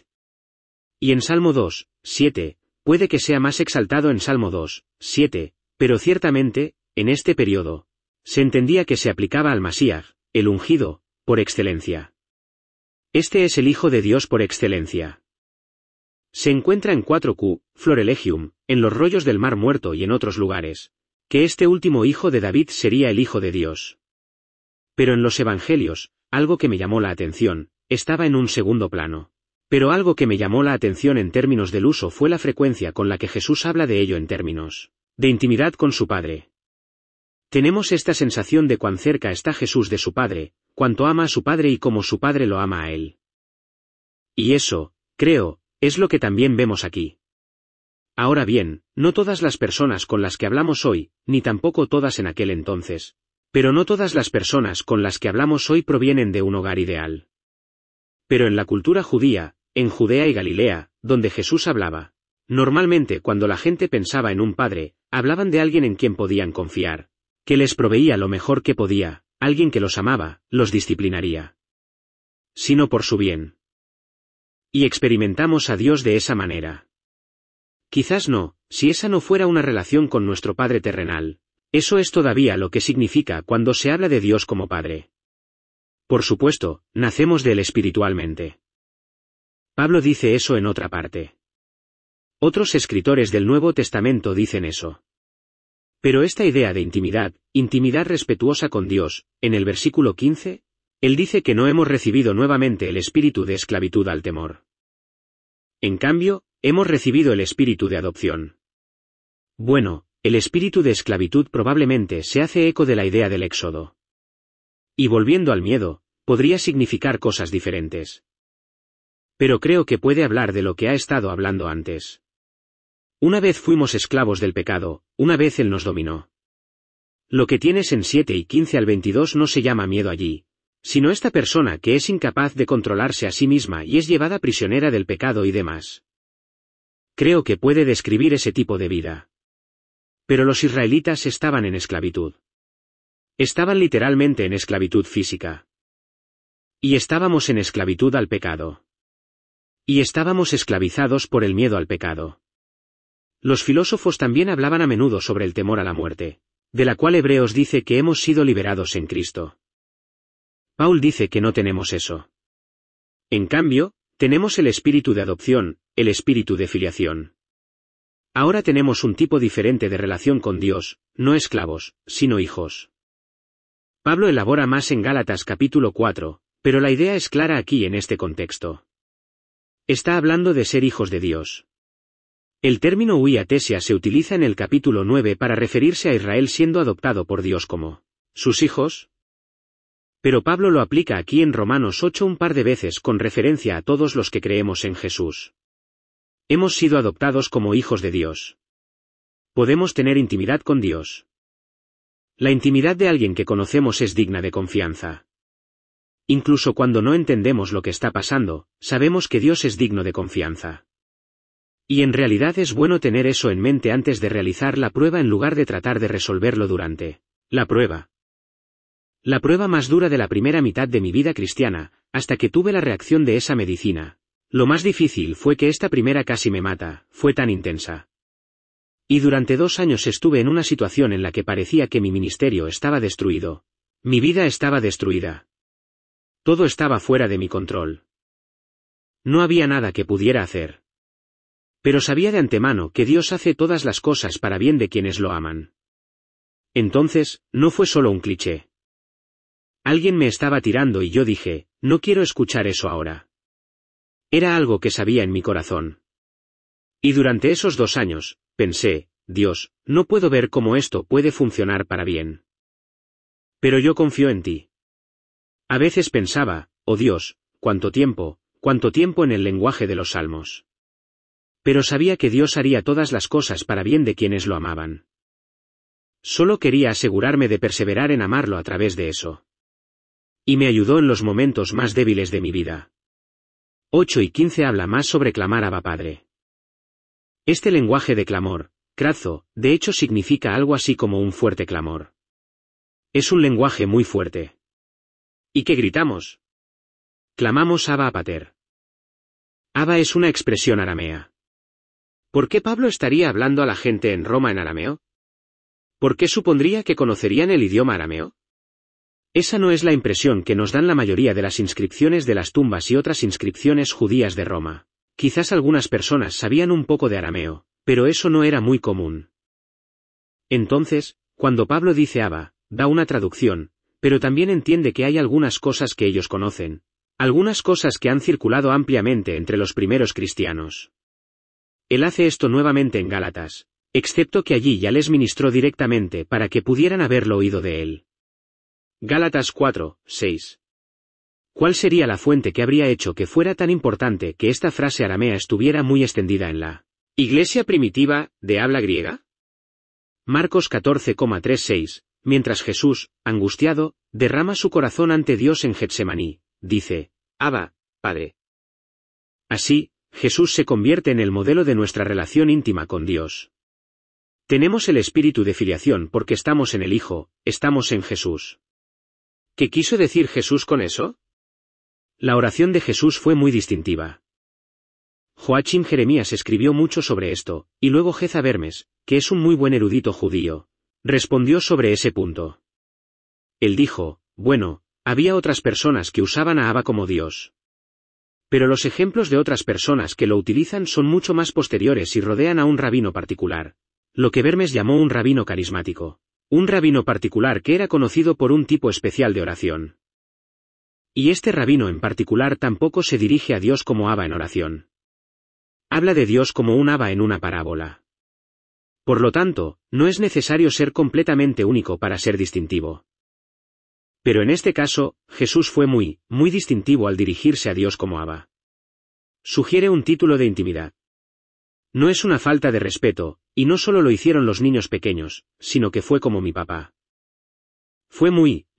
[SPEAKER 1] Y en Salmo 2:7, puede que sea más exaltado en Salmo 2:7, pero ciertamente, en este periodo, se entendía que se aplicaba al Masías, el ungido, por excelencia. Este es el Hijo de Dios por excelencia. Se encuentra en 4Q, Florelegium, en los rollos del Mar Muerto y en otros lugares, que este último hijo de David sería el Hijo de Dios. Pero en los Evangelios, algo que me llamó la atención, estaba en un segundo plano. Pero algo que me llamó la atención en términos del uso fue la frecuencia con la que Jesús habla de ello en términos de intimidad con su Padre. Tenemos esta sensación de cuán cerca está Jesús de su Padre, cuánto ama a su Padre y cómo su Padre lo ama a él. Y eso, creo, es lo que también vemos aquí. Ahora bien, no todas las personas con las que hablamos hoy, ni tampoco todas en aquel entonces, pero no todas las personas con las que hablamos hoy provienen de un hogar ideal. Pero en la cultura judía, en Judea y Galilea, donde Jesús hablaba, normalmente cuando la gente pensaba en un padre, hablaban de alguien en quien podían confiar, que les proveía lo mejor que podía, alguien que los amaba, los disciplinaría. Sino por su bien. Y experimentamos a Dios de esa manera. Quizás no, si esa no fuera una relación con nuestro Padre terrenal. Eso es todavía lo que significa cuando se habla de Dios como Padre. Por supuesto, nacemos de Él espiritualmente. Pablo dice eso en otra parte. Otros escritores del Nuevo Testamento dicen eso. Pero esta idea de intimidad respetuosa con Dios, en el versículo 15, él dice que no hemos recibido nuevamente el espíritu de esclavitud al temor. En cambio, hemos recibido el espíritu de adopción. Bueno, el espíritu de esclavitud probablemente se hace eco de la idea del Éxodo. Y volviendo al miedo, podría significar cosas diferentes. Pero creo que puede hablar de lo que ha estado hablando antes. Una vez fuimos esclavos del pecado, una vez Él nos dominó. Lo que tienes en 7 y 15 al 22 no se llama miedo allí, sino esta persona que es incapaz de controlarse a sí misma y es llevada prisionera del pecado y demás. Creo que puede describir ese tipo de vida. Pero los israelitas estaban en esclavitud. Estaban literalmente en esclavitud física. Y estábamos en esclavitud al pecado. Y estábamos esclavizados por el miedo al pecado. Los filósofos también hablaban a menudo sobre el temor a la muerte, de la cual Hebreos dice que hemos sido liberados en Cristo. Paul dice que no tenemos eso. En cambio, tenemos el espíritu de adopción, el espíritu de filiación. Ahora tenemos un tipo diferente de relación con Dios, no esclavos, sino hijos. Pablo elabora más en Gálatas capítulo 4, pero la idea es clara aquí en este contexto. Está hablando de ser hijos de Dios. El término huiatesia se utiliza en el capítulo 9 para referirse a Israel siendo adoptado por Dios como sus hijos. Pero Pablo lo aplica aquí en Romanos 8 un par de veces con referencia a todos los que creemos en Jesús. Hemos sido adoptados como hijos de Dios. Podemos tener intimidad con Dios. La intimidad de alguien que conocemos es digna de confianza. Incluso cuando no entendemos lo que está pasando, sabemos que Dios es digno de confianza. Y en realidad es bueno tener eso en mente antes de realizar la prueba en lugar de tratar de resolverlo durante la prueba. La prueba más dura de la primera mitad de mi vida cristiana, hasta que tuve la reacción de esa medicina. Lo más difícil fue que esta primera casi me mata, fue tan intensa. Y durante 2 años estuve en una situación en la que parecía que mi ministerio estaba destruido. Mi vida estaba destruida. Todo estaba fuera de mi control. No había nada que pudiera hacer. Pero sabía de antemano que Dios hace todas las cosas para bien de quienes lo aman. Entonces, no fue solo un cliché. Alguien me estaba tirando y yo dije, no quiero escuchar eso ahora. Era algo que sabía en mi corazón. Y durante esos 2 años, pensé, Dios, no puedo ver cómo esto puede funcionar para bien. Pero yo confío en ti. A veces pensaba, oh Dios, cuánto tiempo en el lenguaje de los salmos. Pero sabía que Dios haría todas las cosas para bien de quienes lo amaban. Solo quería asegurarme de perseverar en amarlo a través de eso. Y me ayudó en los momentos más débiles de mi vida. 8 y 15 habla más sobre clamar Abba Padre. Este lenguaje de clamor, krazo, de hecho significa algo así como un fuerte clamor. Es un lenguaje muy fuerte. ¿Y qué gritamos? Clamamos Abba Pater. Abba es una expresión aramea. ¿Por qué Pablo estaría hablando a la gente en Roma en arameo? ¿Por qué supondría que conocerían el idioma arameo? Esa no es la impresión que nos dan la mayoría de las inscripciones de las tumbas y otras inscripciones judías de Roma. Quizás algunas personas sabían un poco de arameo, pero eso no era muy común. Entonces, cuando Pablo dice Abba, da una traducción, pero también entiende que hay algunas cosas que ellos conocen, algunas cosas que han circulado ampliamente entre los primeros cristianos. Él hace esto nuevamente en Gálatas, excepto que allí ya les ministró directamente para que pudieran haberlo oído de él. Gálatas 4, 6. ¿Cuál sería la fuente que habría hecho que fuera tan importante que esta frase aramea estuviera muy extendida en la iglesia primitiva, de habla griega? Marcos 14,36, mientras Jesús, angustiado, derrama su corazón ante Dios en Getsemaní, dice, Abba, Padre. Así, Jesús se convierte en el modelo de nuestra relación íntima con Dios. Tenemos el espíritu de filiación porque estamos en el Hijo, estamos en Jesús. ¿Qué quiso decir Jesús con eso? La oración de Jesús fue muy distintiva. Joachim Jeremías escribió mucho sobre esto, y luego Geza Vermes, que es un muy buen erudito judío, respondió sobre ese punto. Él dijo, bueno, había otras personas que usaban a Abba como Dios. Pero los ejemplos de otras personas que lo utilizan son mucho más posteriores y rodean a un rabino particular, lo que Vermes llamó un rabino carismático, un rabino particular que era conocido por un tipo especial de oración. Y este rabino en particular tampoco se dirige a Dios como Abba en oración. Habla de Dios como un Abba en una parábola. Por lo tanto, no es necesario ser completamente único para ser distintivo. Pero en este caso, Jesús fue muy distintivo al dirigirse a Dios como Abba. Sugiere un título de intimidad. No es una falta de respeto, y no solo lo hicieron los niños pequeños, sino que fue como mi papá. Fue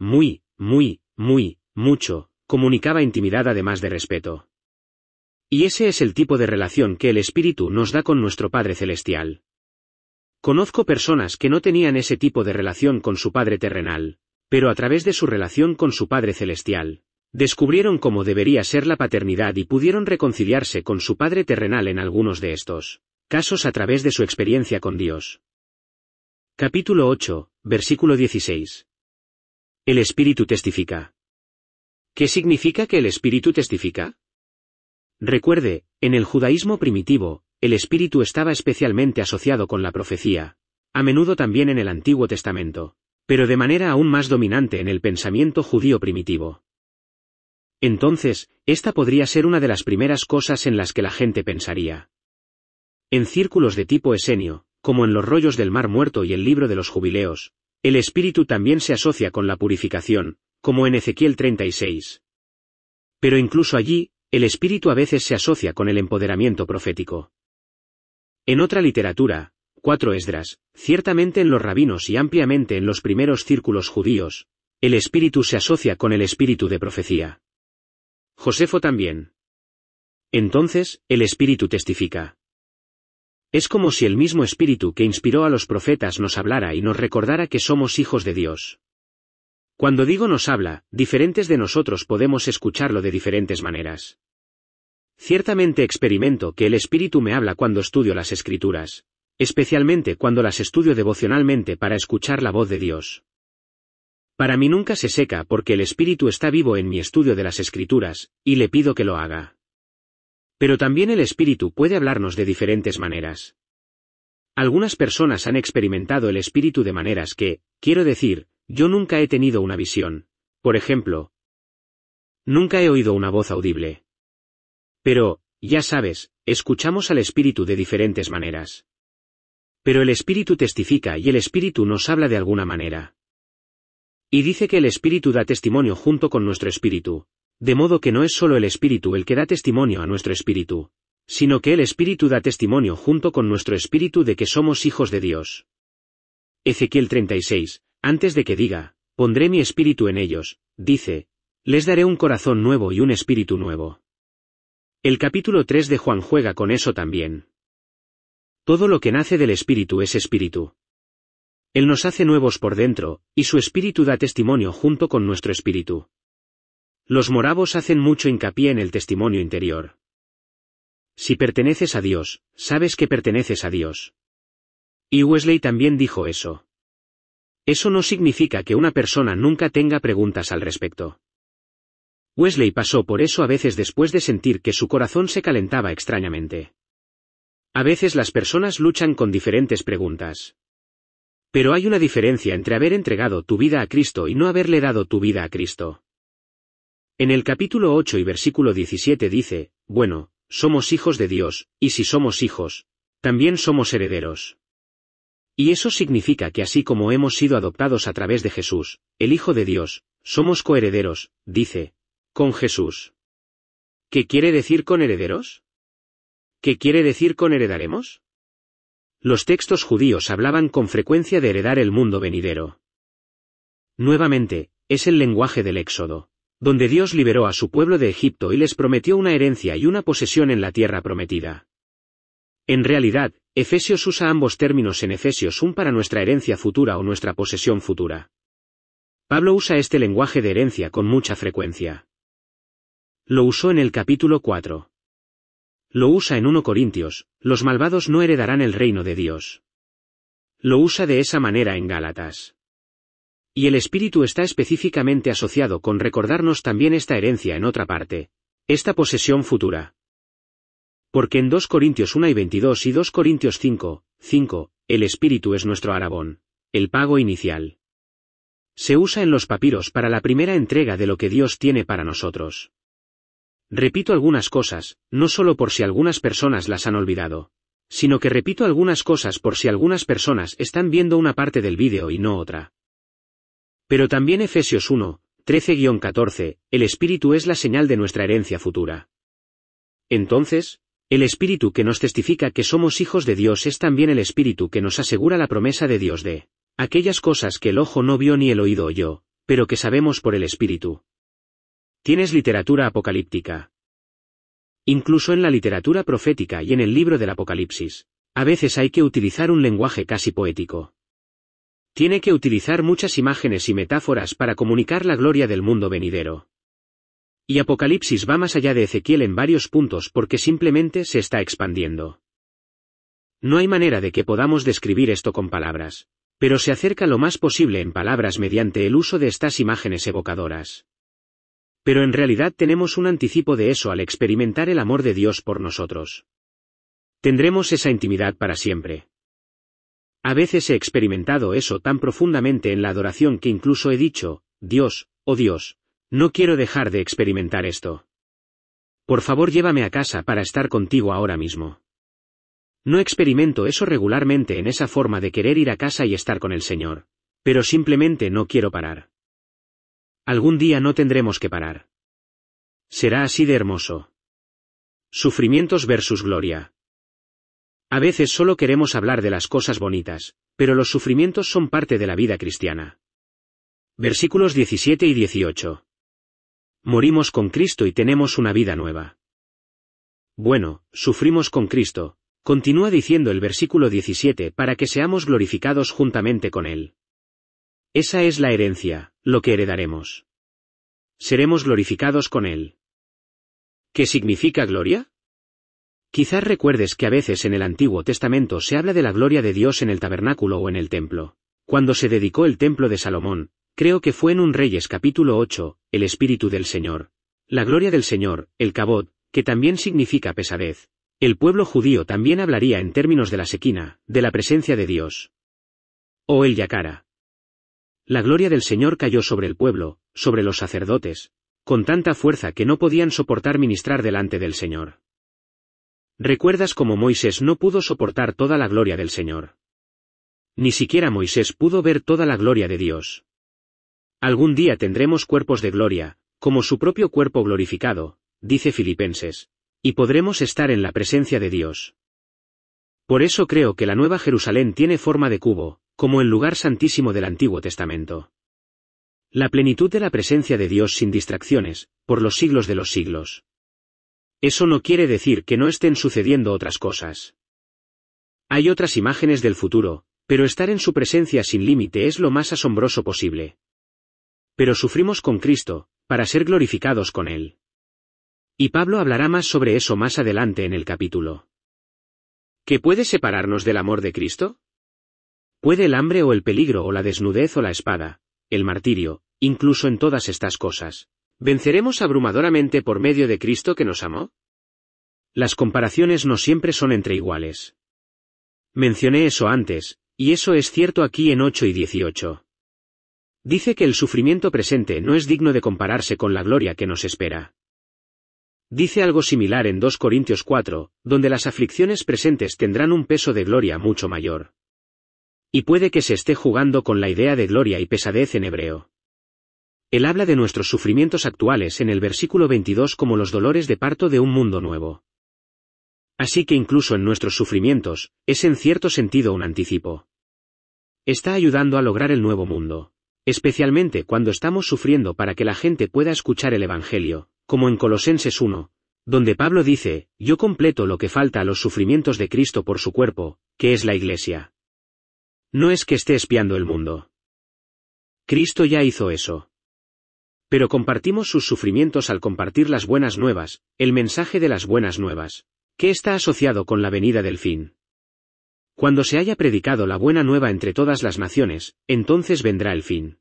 [SPEAKER 1] mucho, comunicaba intimidad además de respeto. Y ese es el tipo de relación que el Espíritu nos da con nuestro Padre Celestial. Conozco personas que no tenían ese tipo de relación con su Padre terrenal, pero a través de su relación con su Padre Celestial, descubrieron cómo debería ser la paternidad y pudieron reconciliarse con su Padre terrenal en algunos de estos casos a través de su experiencia con Dios. Capítulo 8, versículo 16. El Espíritu testifica. ¿Qué significa que el Espíritu testifica? Recuerde, en el judaísmo primitivo, el Espíritu estaba especialmente asociado con la profecía, a menudo también en el Antiguo Testamento, pero de manera aún más dominante en el pensamiento judío primitivo. Entonces, esta podría ser una de las primeras cosas en las que la gente pensaría. En círculos de tipo esenio, como en los rollos del Mar Muerto y el libro de los Jubileos, el Espíritu también se asocia con la purificación, como en Ezequiel 36. Pero incluso allí, el Espíritu a veces se asocia con el empoderamiento profético. En otra literatura, 4 Esdras, ciertamente en los rabinos y ampliamente en los primeros círculos judíos, el Espíritu se asocia con el espíritu de profecía. Josefo también. Entonces, el Espíritu testifica. Es como si el mismo Espíritu que inspiró a los profetas nos hablara y nos recordara que somos hijos de Dios. Cuando digo nos habla, diferentes de nosotros podemos escucharlo de diferentes maneras. Ciertamente experimento que el Espíritu me habla cuando estudio las Escrituras, especialmente cuando las estudio devocionalmente para escuchar la voz de Dios. Para mí nunca se seca porque el Espíritu está vivo en mi estudio de las Escrituras, y le pido que lo haga. Pero también el Espíritu puede hablarnos de diferentes maneras. Algunas personas han experimentado el Espíritu de maneras que, quiero decir, yo nunca he tenido una visión. Por ejemplo, nunca he oído una voz audible. Pero, ya sabes, escuchamos al Espíritu de diferentes maneras. Pero el Espíritu testifica y el Espíritu nos habla de alguna manera. Y dice que el Espíritu da testimonio junto con nuestro Espíritu, de modo que no es solo el Espíritu el que da testimonio a nuestro Espíritu, sino que el Espíritu da testimonio junto con nuestro Espíritu de que somos hijos de Dios. Ezequiel 36, antes de que diga, pondré mi Espíritu en ellos, dice, les daré un corazón nuevo y un espíritu nuevo. El capítulo 3 de Juan juega con eso también. Todo lo que nace del Espíritu es Espíritu. Él nos hace nuevos por dentro, y su Espíritu da testimonio junto con nuestro Espíritu. Los moravos hacen mucho hincapié en el testimonio interior. Si perteneces a Dios, sabes que perteneces a Dios. Y Wesley también dijo eso. Eso no significa que una persona nunca tenga preguntas al respecto. Wesley pasó por eso a veces después de sentir que su corazón se calentaba extrañamente. A veces las personas luchan con diferentes preguntas. Pero hay una diferencia entre haber entregado tu vida a Cristo y no haberle dado tu vida a Cristo. En el capítulo 8 y versículo 17 dice, bueno, somos hijos de Dios, y si somos hijos, también somos herederos. Y eso significa que así como hemos sido adoptados a través de Jesús, el Hijo de Dios, somos coherederos, dice, con Jesús. ¿Qué quiere decir con herederos? ¿Qué quiere decir con heredaremos? Los textos judíos hablaban con frecuencia de heredar el mundo venidero. Nuevamente, es el lenguaje del Éxodo, donde Dios liberó a su pueblo de Egipto y les prometió una herencia y una posesión en la tierra prometida. En realidad, Efesios usa ambos términos en Efesios 1 para nuestra herencia futura o nuestra posesión futura. Pablo usa este lenguaje de herencia con mucha frecuencia. Lo usó en el capítulo 4. Lo usa en 1 Corintios, los malvados no heredarán el reino de Dios. Lo usa de esa manera en Gálatas. Y el Espíritu está específicamente asociado con recordarnos también esta herencia en otra parte, esta posesión futura. Porque en 2 Corintios 1 y 22 y 2 Corintios 5, el Espíritu es nuestro arabón, el pago inicial. Se usa en los papiros para la primera entrega de lo que Dios tiene para nosotros. Repito algunas cosas, no solo por si algunas personas las han olvidado, sino que repito algunas cosas por si algunas personas están viendo una parte del vídeo y no otra. Pero también Efesios 1, 13-14, el Espíritu es la señal de nuestra herencia futura. Entonces, el Espíritu que nos testifica que somos hijos de Dios es también el Espíritu que nos asegura la promesa de Dios de aquellas cosas que el ojo no vio ni el oído oyó, pero que sabemos por el Espíritu. Tienes literatura apocalíptica. Incluso en la literatura profética y en el libro del Apocalipsis, a veces hay que utilizar un lenguaje casi poético. Tiene que utilizar muchas imágenes y metáforas para comunicar la gloria del mundo venidero. Y Apocalipsis va más allá de Ezequiel en varios puntos porque simplemente se está expandiendo. No hay manera de que podamos describir esto con palabras, pero se acerca lo más posible en palabras mediante el uso de estas imágenes evocadoras. Pero en realidad tenemos un anticipo de eso al experimentar el amor de Dios por nosotros. Tendremos esa intimidad para siempre. A veces he experimentado eso tan profundamente en la adoración que incluso he dicho, Dios, oh Dios, no quiero dejar de experimentar esto. Por favor llévame a casa para estar contigo ahora mismo. No experimento eso regularmente en esa forma de querer ir a casa y estar con el Señor, pero simplemente no quiero parar. Algún día no tendremos que parar. Será así de hermoso. Sufrimientos versus gloria. A veces solo queremos hablar de las cosas bonitas, pero los sufrimientos son parte de la vida cristiana. Versículos 17 y 18. Morimos con Cristo y tenemos una vida nueva. Bueno, sufrimos con Cristo, continúa diciendo el versículo 17 para que seamos glorificados juntamente con Él. Esa es la herencia, lo que heredaremos. Seremos glorificados con Él. ¿Qué significa gloria? Quizás recuerdes que a veces en el Antiguo Testamento se habla de la gloria de Dios en el tabernáculo o en el templo. Cuando se dedicó el templo de Salomón, creo que fue en 1 Reyes capítulo 8, el Espíritu del Señor, la gloria del Señor, el Kabod, que también significa pesadez. El pueblo judío también hablaría en términos de la Shekinah, de la presencia de Dios. O el Yakara. La gloria del Señor cayó sobre el pueblo, sobre los sacerdotes, con tanta fuerza que no podían soportar ministrar delante del Señor. ¿Recuerdas cómo Moisés no pudo soportar toda la gloria del Señor? Ni siquiera Moisés pudo ver toda la gloria de Dios. Algún día tendremos cuerpos de gloria, como su propio cuerpo glorificado, dice Filipenses, y podremos estar en la presencia de Dios. Por eso creo que la Nueva Jerusalén tiene forma de cubo, como el lugar santísimo del Antiguo Testamento. La plenitud de la presencia de Dios sin distracciones, por los siglos de los siglos. Eso no quiere decir que no estén sucediendo otras cosas. Hay otras imágenes del futuro, pero estar en su presencia sin límite es lo más asombroso posible. Pero sufrimos con Cristo, para ser glorificados con Él. Y Pablo hablará más sobre eso más adelante en el capítulo. ¿Qué puede separarnos del amor de Cristo? Puede el hambre o el peligro o la desnudez o la espada, el martirio, incluso en todas estas cosas. ¿Venceremos abrumadoramente por medio de Cristo que nos amó? Las comparaciones no siempre son entre iguales. Mencioné eso antes, y eso es cierto aquí en 8 y 18. Dice que el sufrimiento presente no es digno de compararse con la gloria que nos espera. Dice algo similar en 2 Corintios 4, donde las aflicciones presentes tendrán un peso de gloria mucho mayor. Y puede que se esté jugando con la idea de gloria y pesadez en hebreo. Él habla de nuestros sufrimientos actuales en el versículo 22 como los dolores de parto de un mundo nuevo. Así que incluso en nuestros sufrimientos, es en cierto sentido un anticipo. Está ayudando a lograr el nuevo mundo, especialmente cuando estamos sufriendo para que la gente pueda escuchar el Evangelio, como en Colosenses 1, donde Pablo dice, yo completo lo que falta a los sufrimientos de Cristo por su cuerpo, que es la Iglesia. No es que esté espiando el mundo. Cristo ya hizo eso. Pero compartimos sus sufrimientos al compartir las buenas nuevas, el mensaje de las buenas nuevas, que está asociado con la venida del fin. Cuando se haya predicado la buena nueva entre todas las naciones, entonces vendrá el fin.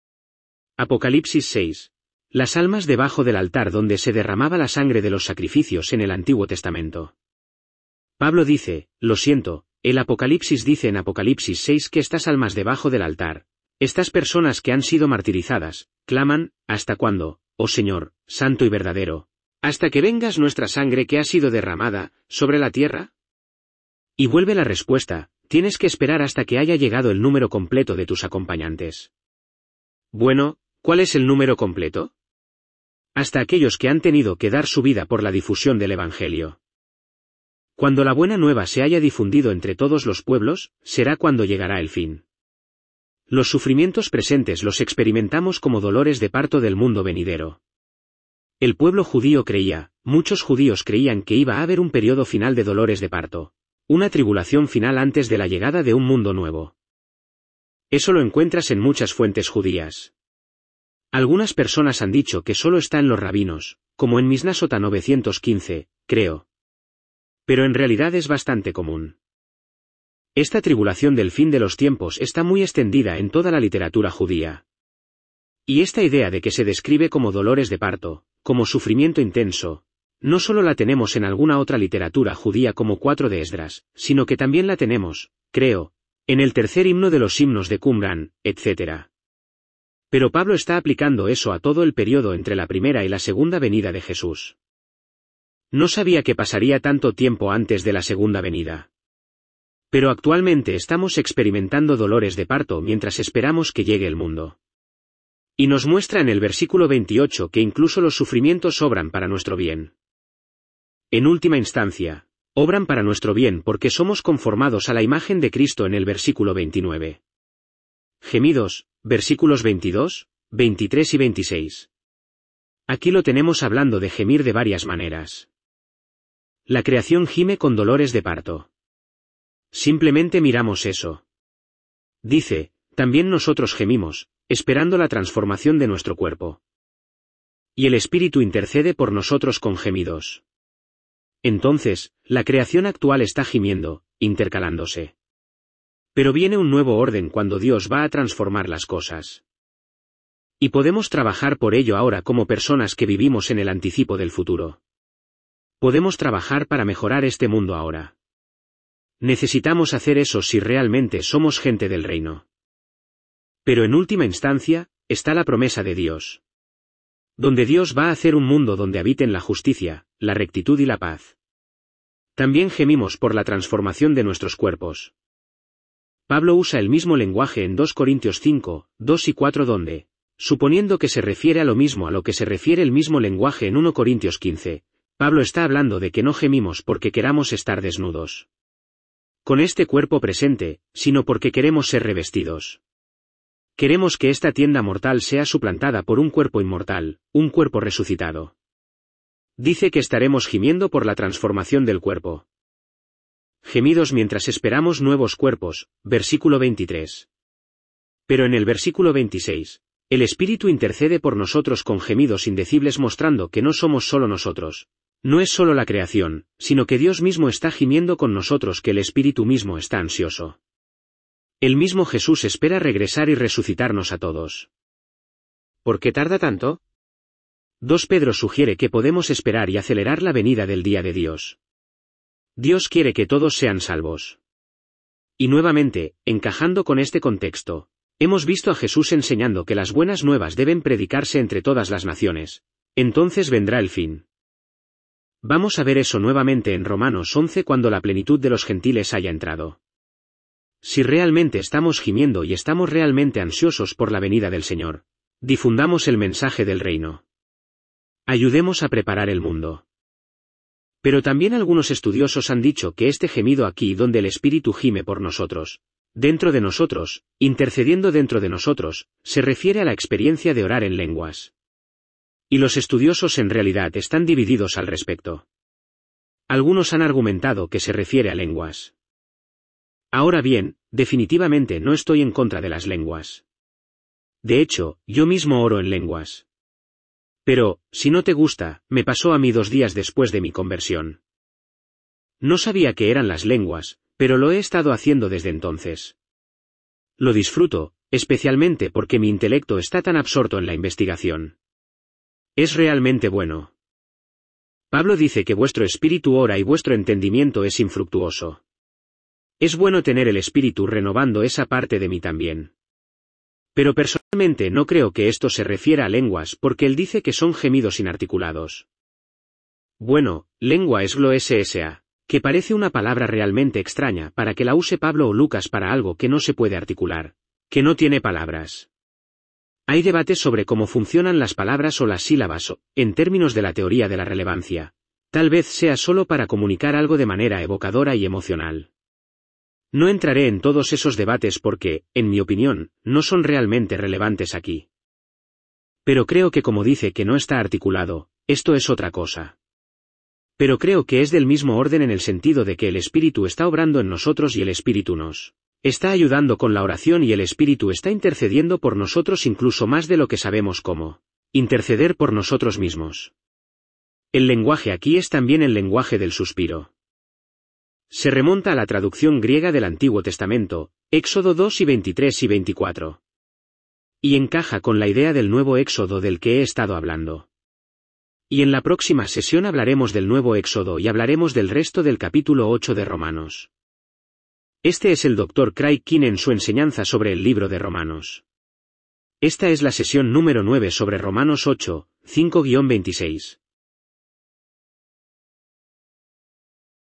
[SPEAKER 1] Apocalipsis 6. Las almas debajo del altar donde se derramaba la sangre de los sacrificios en el Antiguo Testamento. Pablo dice, lo siento, el Apocalipsis dice en Apocalipsis 6 que estas almas debajo del altar, estas personas que han sido martirizadas, claman, ¿hasta cuándo, oh Señor, santo y verdadero, hasta que vengas nuestra sangre que ha sido derramada, sobre la tierra? Y vuelve la respuesta, tienes que esperar hasta que haya llegado el número completo de tus acompañantes. Bueno, ¿cuál es el número completo? Hasta aquellos que han tenido que dar su vida por la difusión del Evangelio. Cuando la buena nueva se haya difundido entre todos los pueblos, será cuando llegará el fin. Los sufrimientos presentes los experimentamos como dolores de parto del mundo venidero. El pueblo judío creía, muchos judíos creían que iba a haber un periodo final de dolores de parto, una tribulación final antes de la llegada de un mundo nuevo. Eso lo encuentras en muchas fuentes judías. Algunas personas han dicho que solo está en los rabinos, como en Misnasota 915, creo. Pero en realidad es bastante común. Esta tribulación del fin de los tiempos está muy extendida en toda la literatura judía. Y esta idea de que se describe como dolores de parto, como sufrimiento intenso, no solo la tenemos en alguna otra literatura judía como 4 de Esdras, sino que también la tenemos, creo, en el tercer himno de los himnos de Qumran, etc. Pero Pablo está aplicando eso a todo el periodo entre la primera y la segunda venida de Jesús. No sabía que pasaría tanto tiempo antes de la segunda venida. Pero actualmente estamos experimentando dolores de parto mientras esperamos que llegue el mundo. Y nos muestra en el versículo 28 que incluso los sufrimientos obran para nuestro bien. En última instancia, obran para nuestro bien porque somos conformados a la imagen de Cristo en el versículo 29. Gemidos, versículos 22, 23 y 26. Aquí lo tenemos hablando de gemir de varias maneras. La creación gime con dolores de parto. Simplemente miramos eso. Dice, también nosotros gemimos, esperando la transformación de nuestro cuerpo. Y el Espíritu intercede por nosotros con gemidos. Entonces, la creación actual está gimiendo, intercalándose. Pero viene un nuevo orden cuando Dios va a transformar las cosas. Y podemos trabajar por ello ahora como personas que vivimos en el anticipo del futuro. Podemos trabajar para mejorar este mundo ahora. Necesitamos hacer eso si realmente somos gente del reino. Pero en última instancia, está la promesa de Dios. Donde Dios va a hacer un mundo donde habiten la justicia, la rectitud y la paz. También gemimos por la transformación de nuestros cuerpos. Pablo usa el mismo lenguaje en 2 Corintios 5, 2 y 4 donde, suponiendo que se refiere a lo mismo a lo que se refiere el mismo lenguaje en 1 Corintios 15, Pablo está hablando de que no gemimos porque queramos estar desnudos. Con este cuerpo presente, sino porque queremos ser revestidos. Queremos que esta tienda mortal sea suplantada por un cuerpo inmortal, un cuerpo resucitado. Dice que estaremos gimiendo por la transformación del cuerpo. Gemidos mientras esperamos nuevos cuerpos, versículo 23. Pero en el versículo 26, el Espíritu intercede por nosotros con gemidos indecibles mostrando que no somos solo nosotros. No es solo la creación, sino que Dios mismo está gimiendo con nosotros, que el Espíritu mismo está ansioso. El mismo Jesús espera regresar y resucitarnos a todos. ¿Por qué tarda tanto? 2 Pedro sugiere que podemos esperar y acelerar la venida del día de Dios. Dios quiere que todos sean salvos. Y nuevamente, encajando con este contexto, hemos visto a Jesús enseñando que las buenas nuevas deben predicarse entre todas las naciones. Entonces vendrá el fin. Vamos a ver eso nuevamente en Romanos 11 cuando la plenitud de los gentiles haya entrado. Si realmente estamos gimiendo y estamos realmente ansiosos por la venida del Señor, difundamos el mensaje del reino. Ayudemos a preparar el mundo. Pero también algunos estudiosos han dicho que este gemido aquí donde el Espíritu gime por nosotros, dentro de nosotros, intercediendo dentro de nosotros, se refiere a la experiencia de orar en lenguas. Y los estudiosos en realidad están divididos al respecto. Algunos han argumentado que se refiere a lenguas. Ahora bien, definitivamente no estoy en contra de las lenguas. De hecho, yo mismo oro en lenguas. Pero, si no te gusta, me pasó a mí 2 días después de mi conversión. No sabía qué eran las lenguas, pero lo he estado haciendo desde entonces. Lo disfruto, especialmente porque mi intelecto está tan absorto en la investigación. Es realmente bueno. Pablo dice que vuestro espíritu ora y vuestro entendimiento es infructuoso. Es bueno tener el espíritu renovando esa parte de mí también. Pero personalmente no creo que esto se refiera a lenguas porque él dice que son gemidos inarticulados. Bueno, lengua es glossa, que parece una palabra realmente extraña para que la use Pablo o Lucas para algo que no se puede articular, que no tiene palabras. Hay debates sobre cómo funcionan las palabras o las sílabas en términos de la teoría de la relevancia. Tal vez sea solo para comunicar algo de manera evocadora y emocional. No entraré en todos esos debates porque, en mi opinión, no son realmente relevantes aquí. Pero creo que como dice que no está articulado, esto es otra cosa. Pero creo que es del mismo orden en el sentido de que el Espíritu está obrando en nosotros y el Espíritu nos está ayudando con la oración y el Espíritu está intercediendo por nosotros incluso más de lo que sabemos cómo interceder por nosotros mismos. El lenguaje aquí es también el lenguaje del suspiro. Se remonta a la traducción griega del Antiguo Testamento, Éxodo 2 y 23 y 24. Y encaja con la idea del nuevo Éxodo del que he estado hablando. Y en la próxima sesión hablaremos del nuevo Éxodo y hablaremos del resto del capítulo 8 de Romanos. Este es el Dr. Craig King en su enseñanza sobre el libro de Romanos. Esta es la sesión número 9 sobre Romanos 8, 5-26.